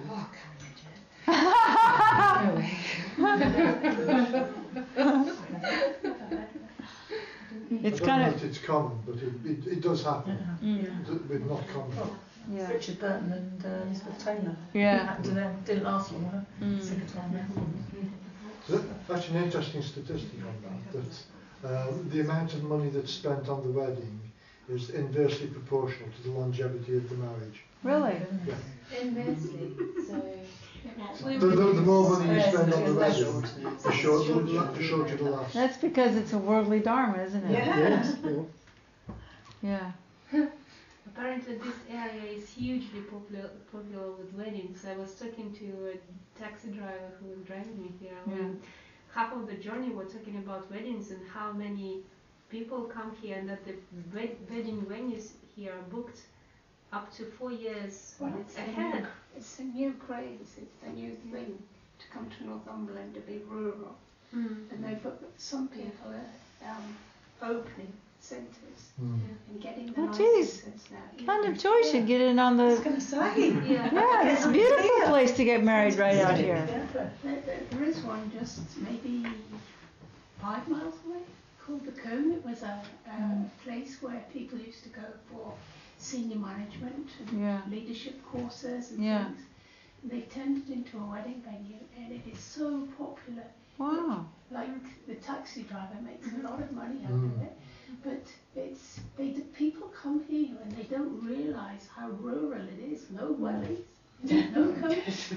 It's kind of. It's common, but it does happen. But not common. Yeah. Richard Burton and Elizabeth Taylor. Yeah. Happened to them. Didn't last long. Second time now. So that's an interesting statistic on that the amount of money that's spent on the wedding is inversely proportional to the longevity of the marriage. Really? Yeah. Inversely. So. The more money you spend on the wedding, the shorter it'll last. That's because it's a worldly dharma, isn't it? Yeah. Yeah. Apparently this area is hugely popular with weddings. I was talking to a taxi driver who was driving me here. Half of the journey we're talking about weddings and how many people come here, and that the wedding venues here are booked up to 4 years ahead. It's a new craze, it's a new thing to come to Northumberland to be rural. And some people are opening centres and getting the licenses now. London Joy should get in on the. I was going to say. Yeah, it's a beautiful place to get married right out here. There is one just maybe 5 miles away called the Combe. It was a place where people used to go for senior management and leadership courses and things. And they turned it into a wedding venue, and it is so popular. Wow. Like the taxi driver makes a lot of money out of it, but people come here and they don't realise how rural it is. No wellies, no coach.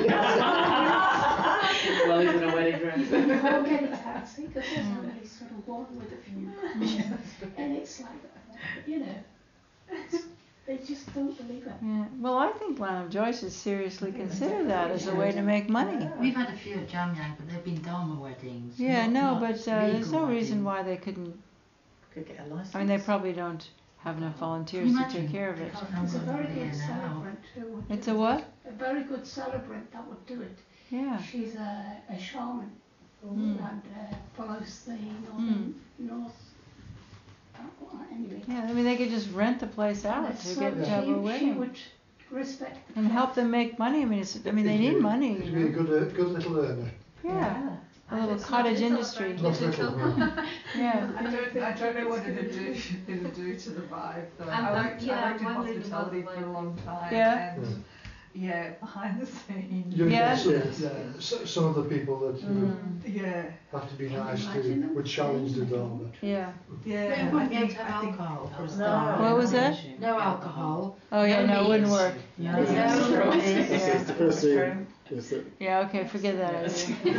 Wellies in a wedding dress. You can't get a taxi because there's only sort of one with a few cars. And it's like, you know, they just don't believe it. Yeah. Well, I think Lana Joy should seriously consider that as a way to make money. We've had a few at Jamyang, but they've been Dharma weddings. Yeah, not but there's no reason weddings. why they couldn't. Could get a license. I mean, they probably don't have enough volunteers to take care of it. It's a very good celebrant who would do It's a what? A very good celebrant that would do it. Yeah. She's a shaman and follows the north. Anyway. Yeah, I mean, they could just rent the place out to get to have a wedding. She would respect and help them make money. I mean, they need money. It'd be a good little earner. Yeah. A little cottage industry. Not little, no. Yeah. I don't know what it'll do to the vibe though. I worked in hospitality for a long time, Yeah. and behind the scenes. Some of the people that have to be nice to would challenge the Dharma. Yeah. Yeah. You wouldn't be able to have alcohol for a start. What was that? No alcohol. Oh yeah, no, it wouldn't work. That's the first thing. Yeah, okay, forget that idea.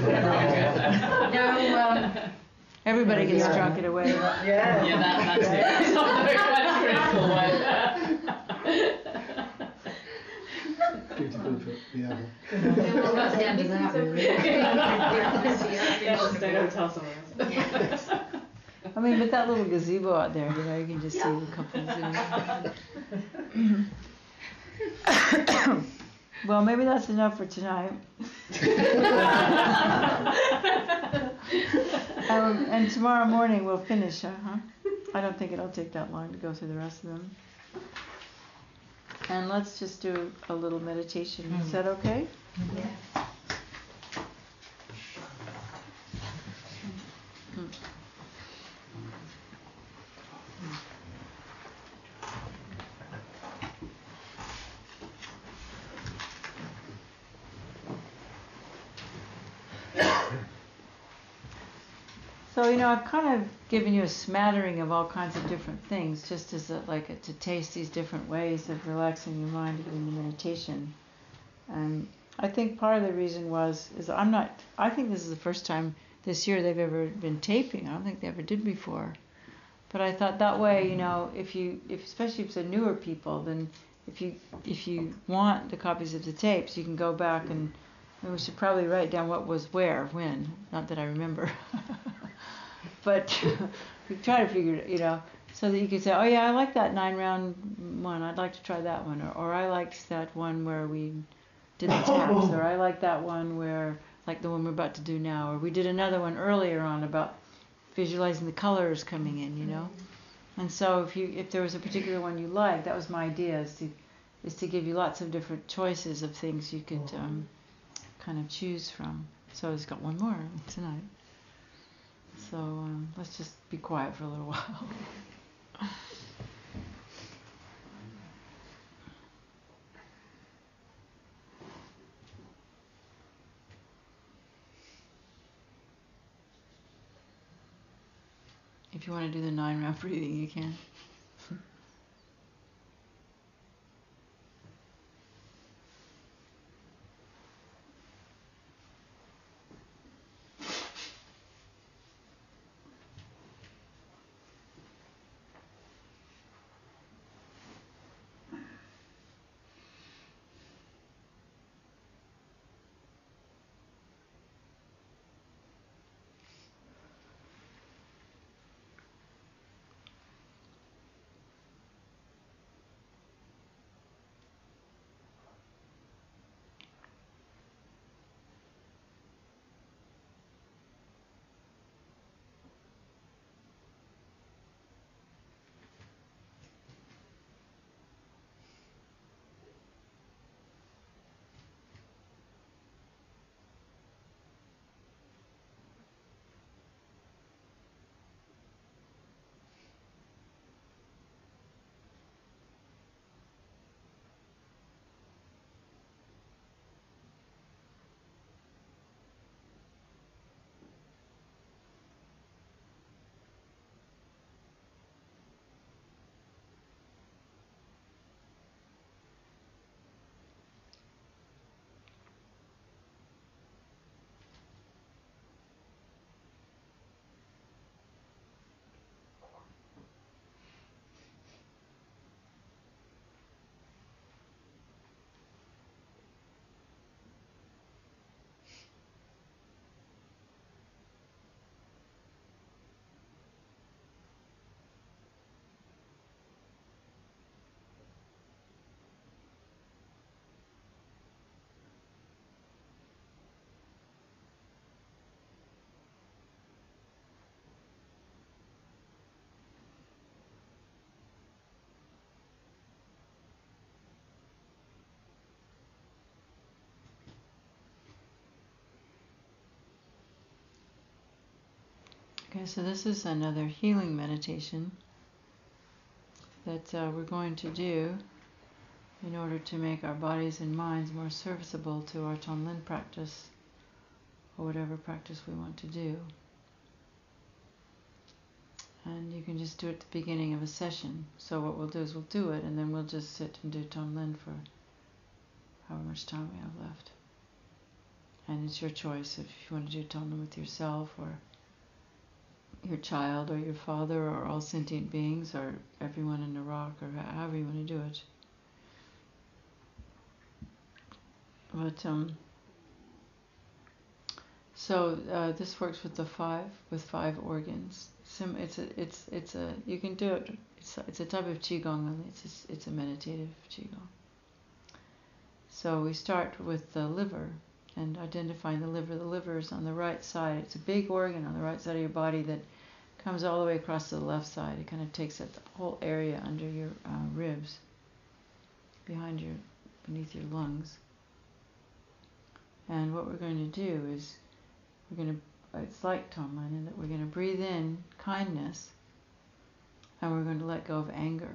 No, everybody gets drunk at a wedding. That's it. That's not the quite critical one. Beautiful put, yeah. Well, that's the end of that, really. I mean, but that little gazebo out there, you can just see the couples. Well, maybe that's enough for tonight. And tomorrow morning we'll finish, huh? I don't think it'll take that long to go through the rest of them. And let's just do a little meditation. Is that okay? Yeah. So, I've kind of given you a smattering of all kinds of different things, just as to taste these different ways of relaxing your mind in the meditation. And I think part of the reason I think this is the first time this year they've ever been taping. I don't think they ever did before. But I thought that way, especially if it's a newer people, then if you want the copies of the tapes, you can go back and we should probably write down what was where, when. Not that I remember. But we try to figure it, so that you could say, oh yeah, I like that 9-round one. I'd like to try that one. Or I liked that one where we did the taps. Or I like that one where, like the one we're about to do now. Or we did another one earlier on about visualizing the colors coming in, And so if there was a particular one you liked, that was my idea, is to give you lots of different choices of things you could kind of choose from. So it's got one more tonight. So let's just be quiet for a little while. If you want to do the 9-round breathing, you can. Okay, so this is another healing meditation that we're going to do in order to make our bodies and minds more serviceable to our Tonglen practice, or whatever practice we want to do. And you can just do it at the beginning of a session. So what we'll do is we'll do it, and then we'll just sit and do Tonglen for however much time we have left. And it's your choice if you want to do Tonglen with yourself, or your child, or your father, or all sentient beings, or everyone in the rock, or however you want to do it. But this works with the five organs. You can do it. It's a type of qigong. It's a meditative qigong. So we start with the liver and identifying the liver. The liver is on the right side. It's a big organ on the right side of your body that comes all the way across to the left side. It kind of takes up the whole area under your ribs, beneath your lungs. And what we're going to do is it's like Tonglen in that we're going to breathe in kindness, and we're going to let go of anger.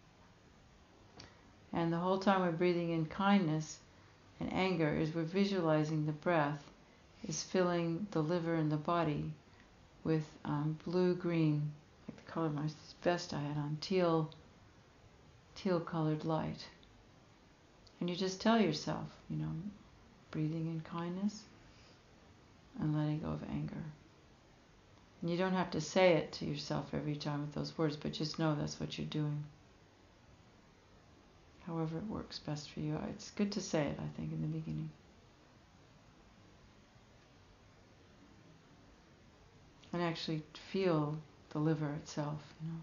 And the whole time we're breathing in kindness and anger is we're visualizing the breath is filling the liver and the body with blue-green, like the color of my vest I had on, teal-colored light. And you just tell yourself, breathing in kindness and letting go of anger. And you don't have to say it to yourself every time with those words, but just know that's what you're doing. However it works best for you. It's good to say it, I think, in the beginning. And actually feel the liver itself,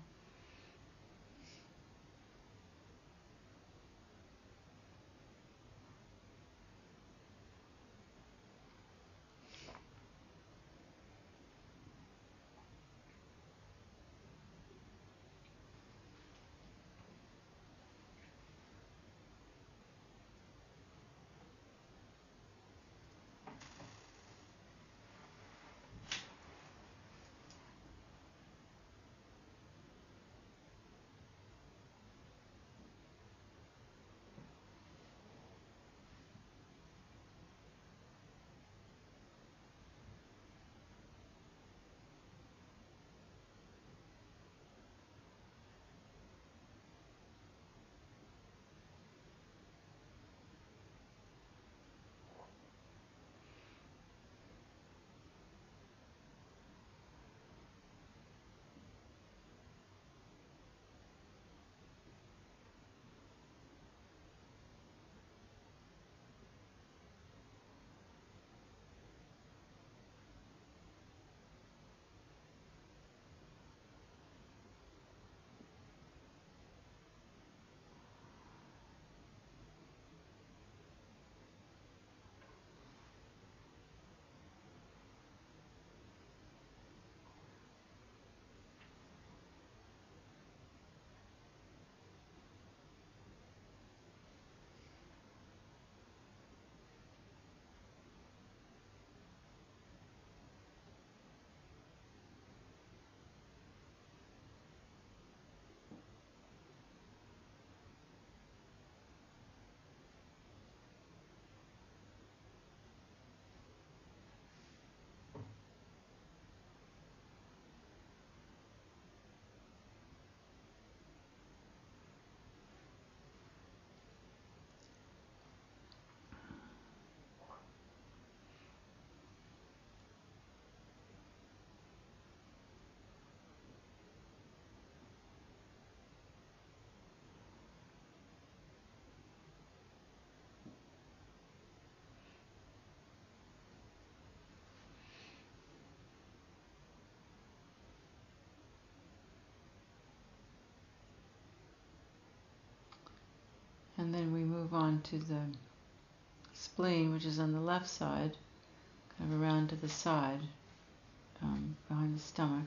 And then we move on to the spleen, which is on the left side, kind of around to the side, behind the stomach.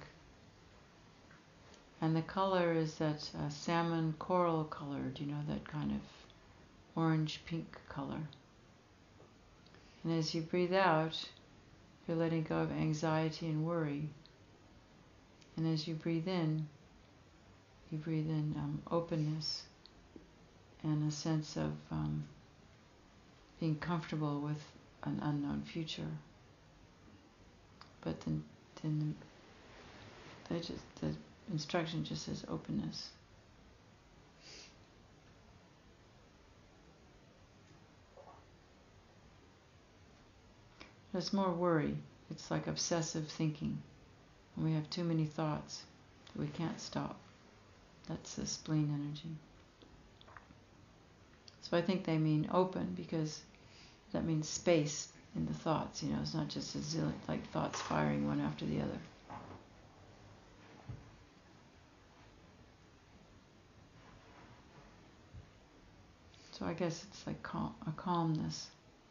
And the color is that salmon coral colored, that kind of orange-pink color. And as you breathe out, you're letting go of anxiety and worry. And as you breathe in openness and a sense of being comfortable with an unknown future. But then the instruction just says openness. It's more worry. It's like obsessive thinking. When we have too many thoughts, we can't stop. That's the spleen energy. So I think they mean open because that means space in the thoughts. You know, it's not just a zillion like thoughts firing one after the other. So I guess it's like a calmness.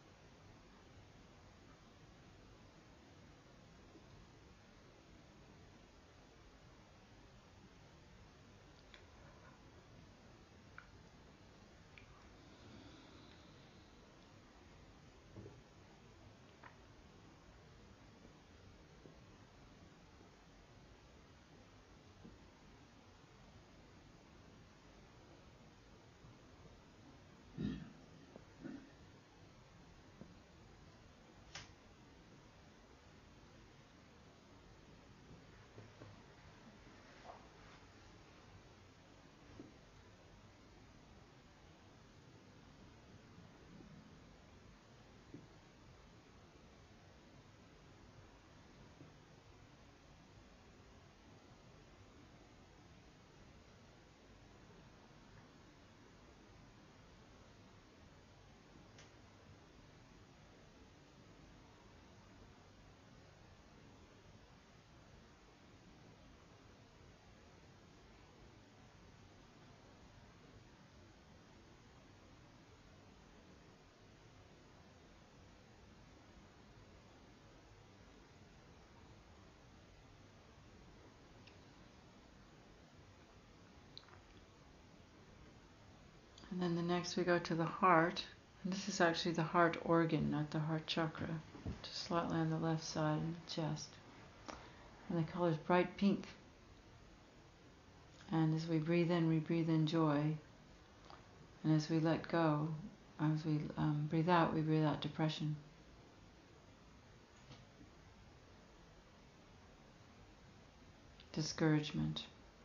And then the next we go to the heart. And this is actually the heart organ, not the heart chakra. Just slightly on the left side in the chest. And the color is bright pink. And as we breathe in joy. And as we let go, as we breathe out depression. Discouragement.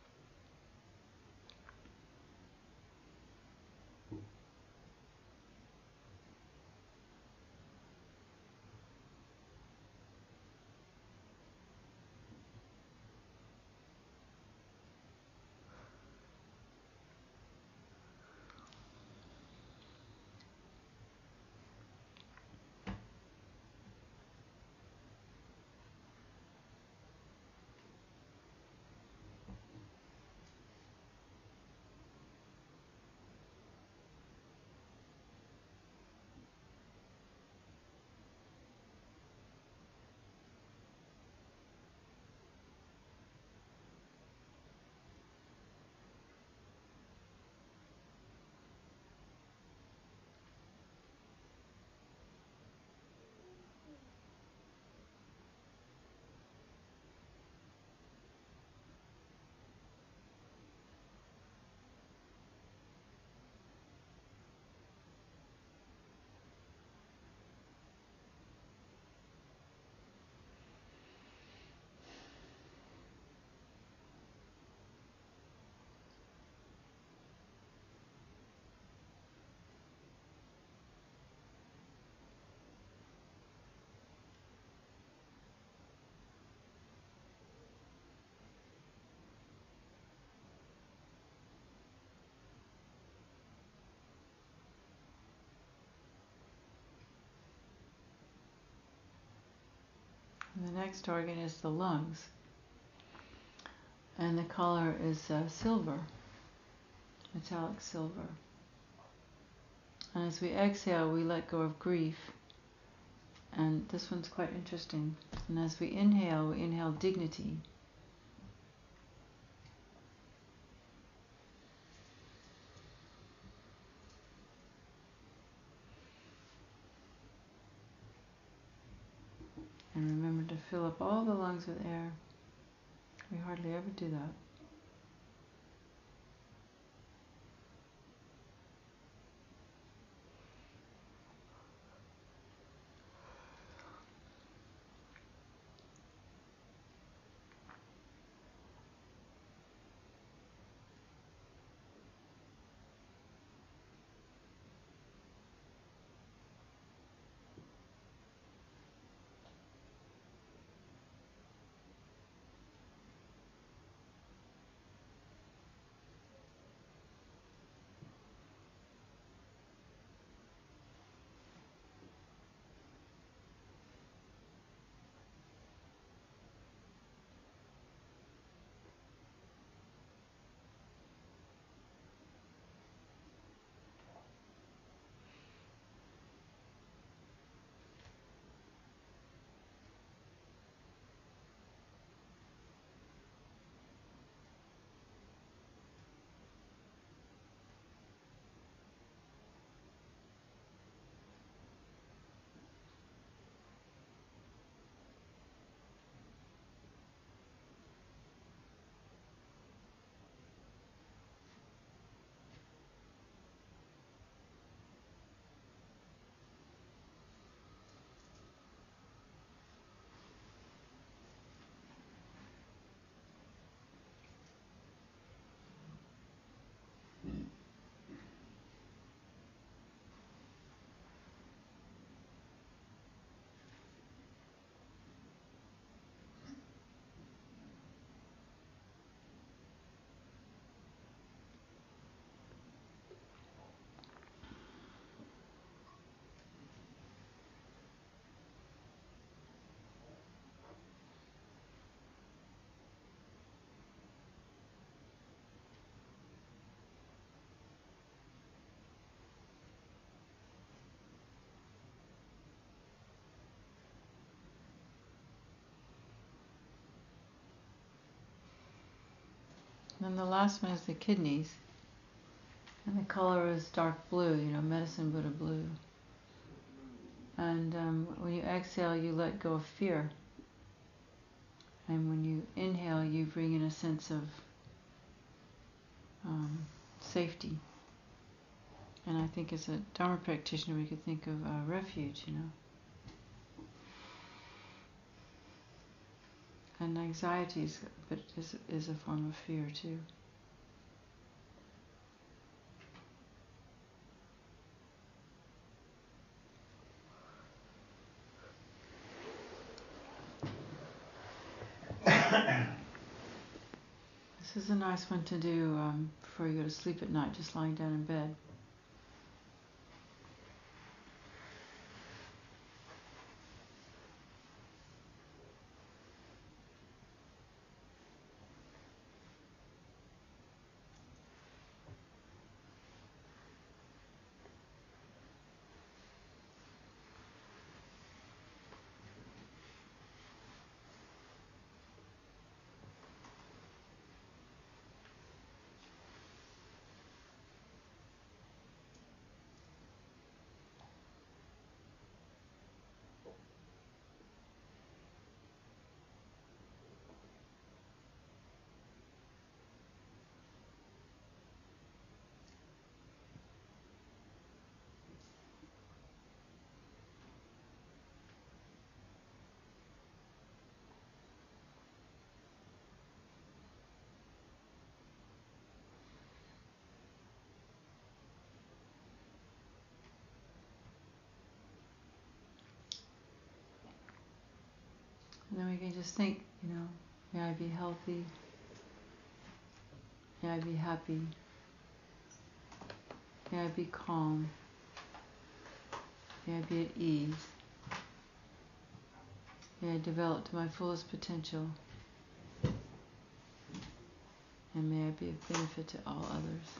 And the next organ is the lungs. And the color is silver, metallic silver. And as we exhale, we let go of grief. And this one's quite interesting. And as we inhale dignity. And remember to fill up all the lungs with air. We hardly ever do that. And then the last one is the kidneys. And the color is dark blue, medicine Buddha blue. And when you exhale, you let go of fear. And when you inhale, you bring in a sense of safety. And I think as a Dharma practitioner, we could think of refuge, And anxiety is a form of fear too. This is a nice one to do before you go to sleep at night, just lying down in bed. And then we can just think, may I be healthy, may I be happy, may I be calm, may I be at ease, may I develop to my fullest potential, and may I be of benefit to all others.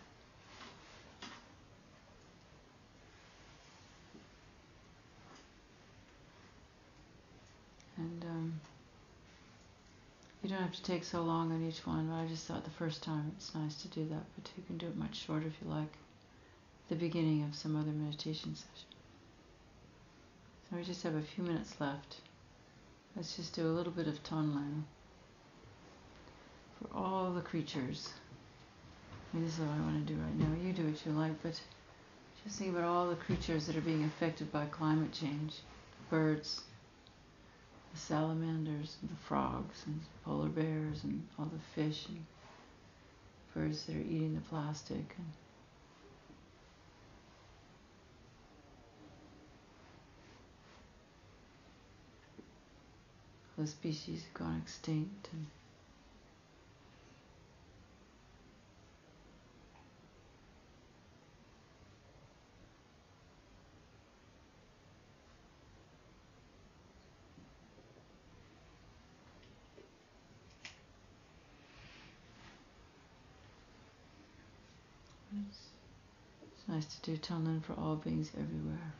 And you don't have to take so long on each one, but I just thought the first time it's nice to do that, but you can do it much shorter if you like, the beginning of some other meditation session. So we just have a few minutes left. Let's just do a little bit of Tonglen for all the creatures. This is what I want to do right now. You do what you like, but just think about all the creatures that are being affected by climate change. The birds, the salamanders, and the frogs, and polar bears, and all the fish, and birds that are eating the plastic. And the species have gone extinct. And it's nice to do Tonglen for all beings everywhere.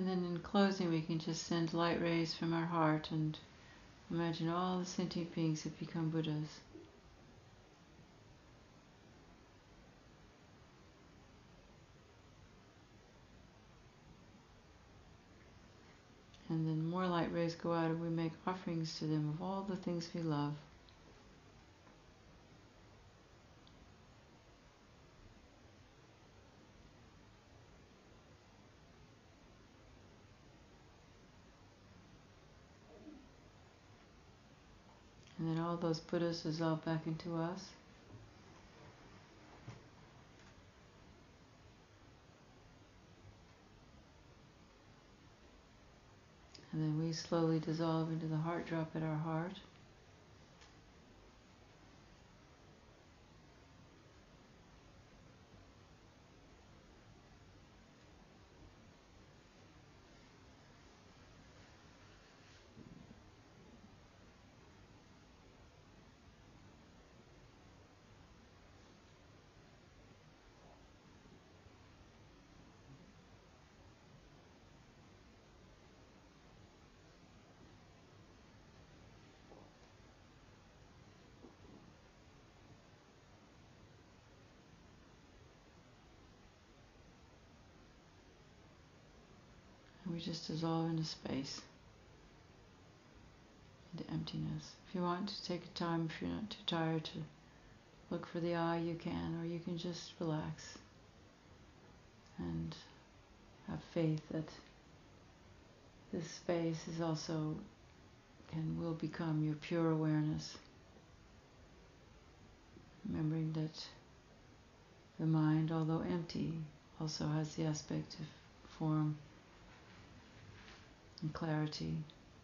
And then in closing, we can just send light rays from our heart and imagine all the sentient beings have become Buddhas. And then more light rays go out and we make offerings to them of all the things we love. And then all those Buddhas dissolve back into us. And then we slowly dissolve into the heart drop at our heart. We just dissolve into space, into emptiness. If you want to take a time, if you're not too tired to look for the eye, you can, or you can just relax and have faith that this space is also will become your pure awareness. Remembering that the mind, although empty, also has the aspect of form and clarity.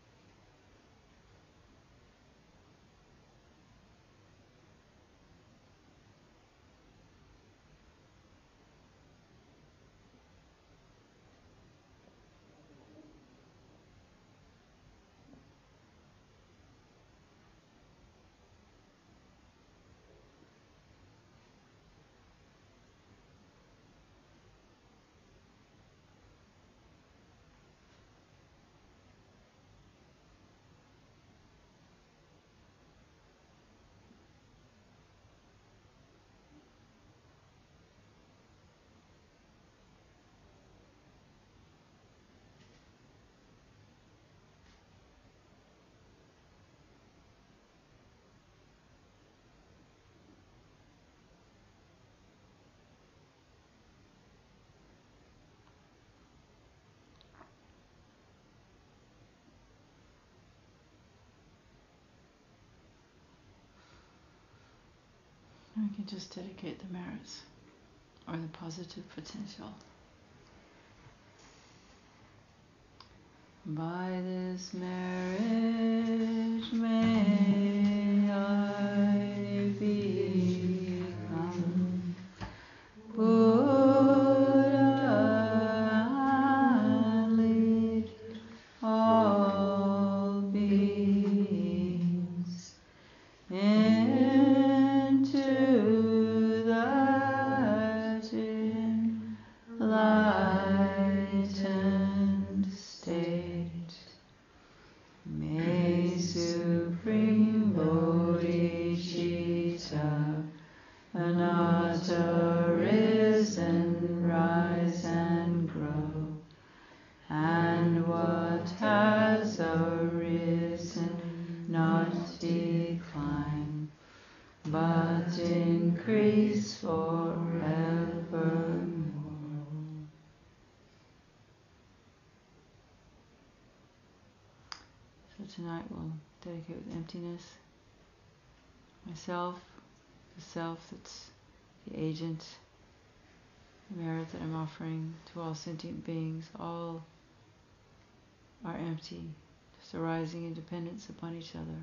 We can just dedicate the merits or the positive potential. By this marriage may I become Buddha and lead all beings into that enlightened state. May Supreme Bodhicitta Anatta risen, rise and grow, and what has arisen not decline, but increase forevermore. So tonight we'll dedicate with emptiness, myself, the self that's the agent, the merit that I'm offering to all sentient beings. All are empty, just arising in dependence upon each other.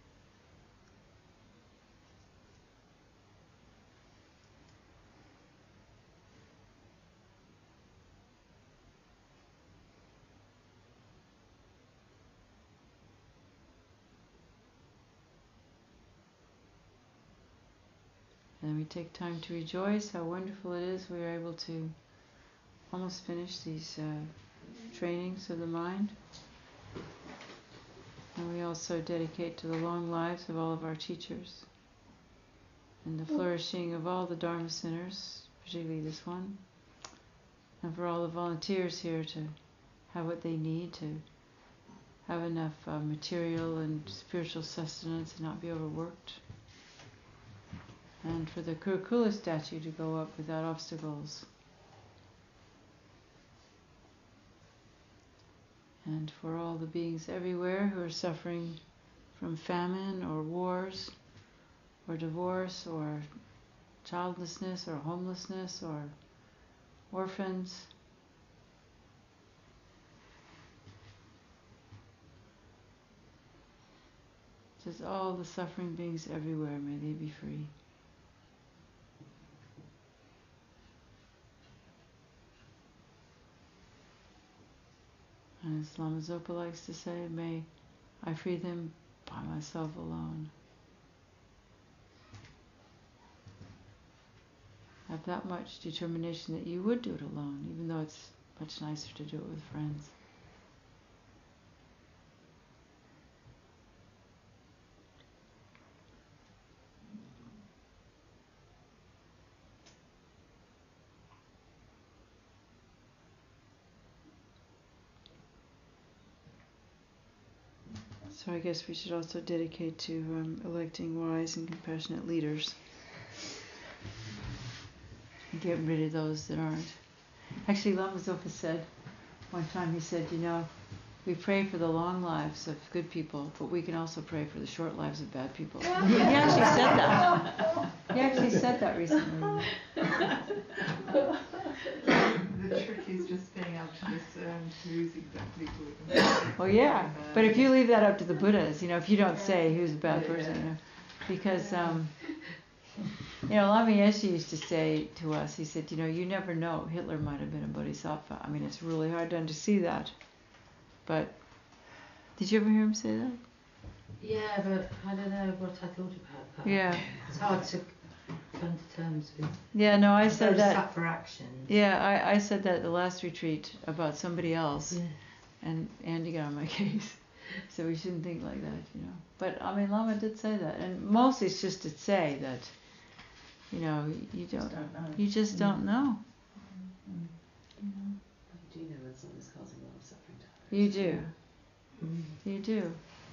And we take time to rejoice how wonderful it is we are able to almost finish these trainings of the mind. And we also dedicate to the long lives of all of our teachers and the flourishing of all the Dharma centers, particularly this one, and for all the volunteers here to have what they need to have enough material and spiritual sustenance and not be overworked. And for the Kurukula statue to go up without obstacles. And for all the beings everywhere who are suffering from famine or wars or divorce or childlessness or homelessness or orphans. Just all the suffering beings everywhere, may they be free. And as Lama Zopa likes to say, may I free them by myself alone. Have that much determination that you would do it alone, even though it's much nicer to do it with friends. So I guess we should also dedicate to electing wise and compassionate leaders. And get rid of those that aren't. Actually, Lama Zopa said, one time he said, we pray for the long lives of good people, but we can also pray for the short lives of bad people. He actually said that. He actually said that recently. The trick is just being able to discern who's exactly good. Oh yeah, but if you leave that up to the Buddhas, if you don't say who's a bad person, because Lama Yeshe used to say to us, he said, you never know, Hitler might have been a bodhisattva. I mean, it's really hard to see that. But did you ever hear him say that? Yeah, but I don't know what I thought about that. Yeah. It's hard to come to terms with. Yeah, no, I said that. Suffer action. Yeah, I said that at the last retreat about somebody else, yeah. And Andy got on my case. So we shouldn't think like that, But I mean, Lama did say that, and mostly it's just to say that, you just don't know. You do know when someone's causing a lot of suffering to others. You do. You do.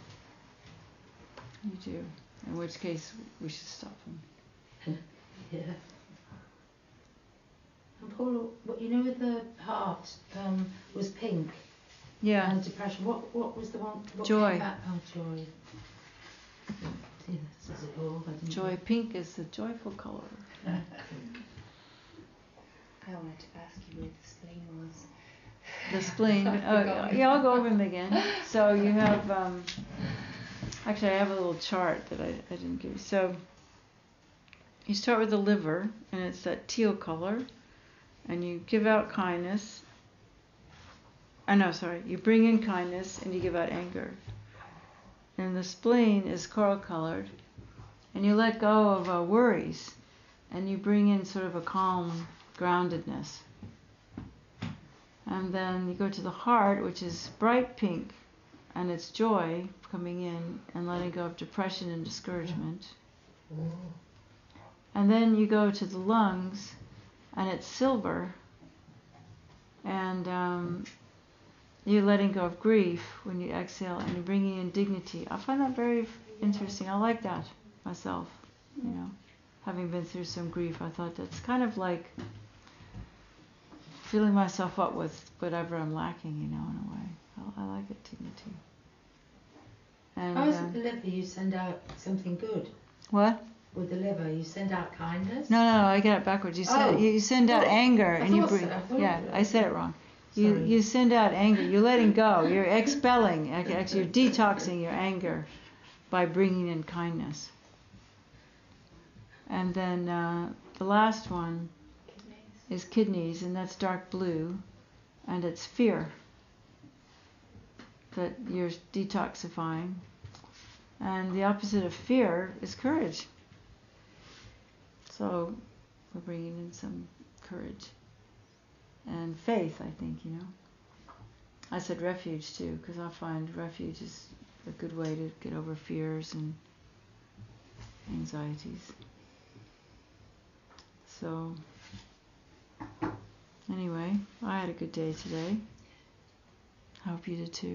You do. In which case, we should stop them. Yeah. And Paul, with the heart was pink. Yeah. And depression. What was the one? Joy. Joy. See, that says it all. Joy. Pink is the joyful color. I wanted to ask you where the spleen was. The spleen. I'll go over them again. So you have, actually I have a little chart that I didn't give you. So you start with the liver, and it's that teal color, and you give out kindness. You bring in kindness and you give out anger. And the spleen is coral colored, and you let go of worries, and you bring in sort of a calm groundedness. And then you go to the heart, which is bright pink, and it's joy coming in and letting go of depression and discouragement. And then you go to the lungs, and it's silver, and you're letting go of grief when you exhale, and you're bringing in dignity. I find that very interesting. I like that myself, Having been through some grief, I thought that's kind of like filling myself up with whatever I'm lacking, in a way. I like it, dignity. And how is it the liver? You send out something good. What? With the liver, you send out kindness. No, I get it backwards. You send out anger, and you bring. I said it wrong. You send out anger. You're letting go. You're expelling. Actually, you're detoxing your anger by bringing in kindness. And then the last one is kidneys, and that's dark blue, and it's fear that you're detoxifying. And the opposite of fear is courage. So we're bringing in some courage and faith, I think, I said refuge too, because I find refuge is a good way to get over fears and anxieties. So, anyway, I had a good day today. I hope you did too.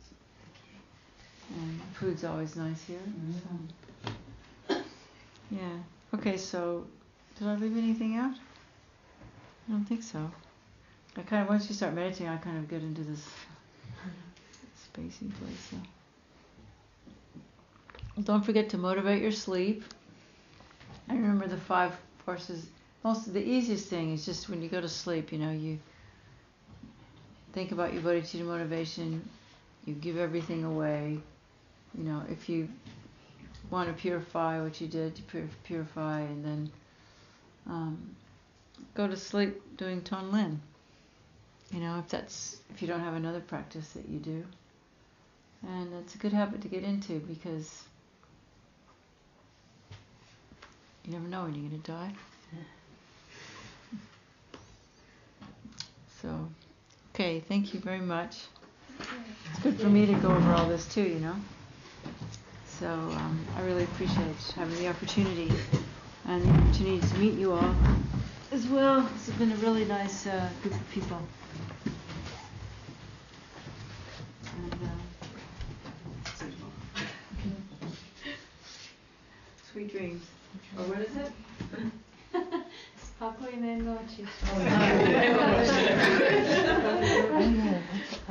And food's always nice here. So. Yeah. Okay, so did I leave anything out? I don't think so. I kind of, once you start meditating, I kind of get into this spacey place. So. Well, don't forget to motivate your sleep. I remember the 5 forces. The easiest thing is just when you go to sleep, you think about your bodhicitta motivation, you give everything away. If you want to purify what you did, you purify, and then go to sleep doing Tonglen. If you don't have another practice that you do. And it's a good habit to get into because you never know when you're going to die. So, okay, thank you very much. It's good for me to go over all this too, So I really appreciate having the opportunity and the opportunity to meet you all as well. This has been a really nice group of people. And, sweet dreams. Or what is it? Spokojnej noci. Oh, no.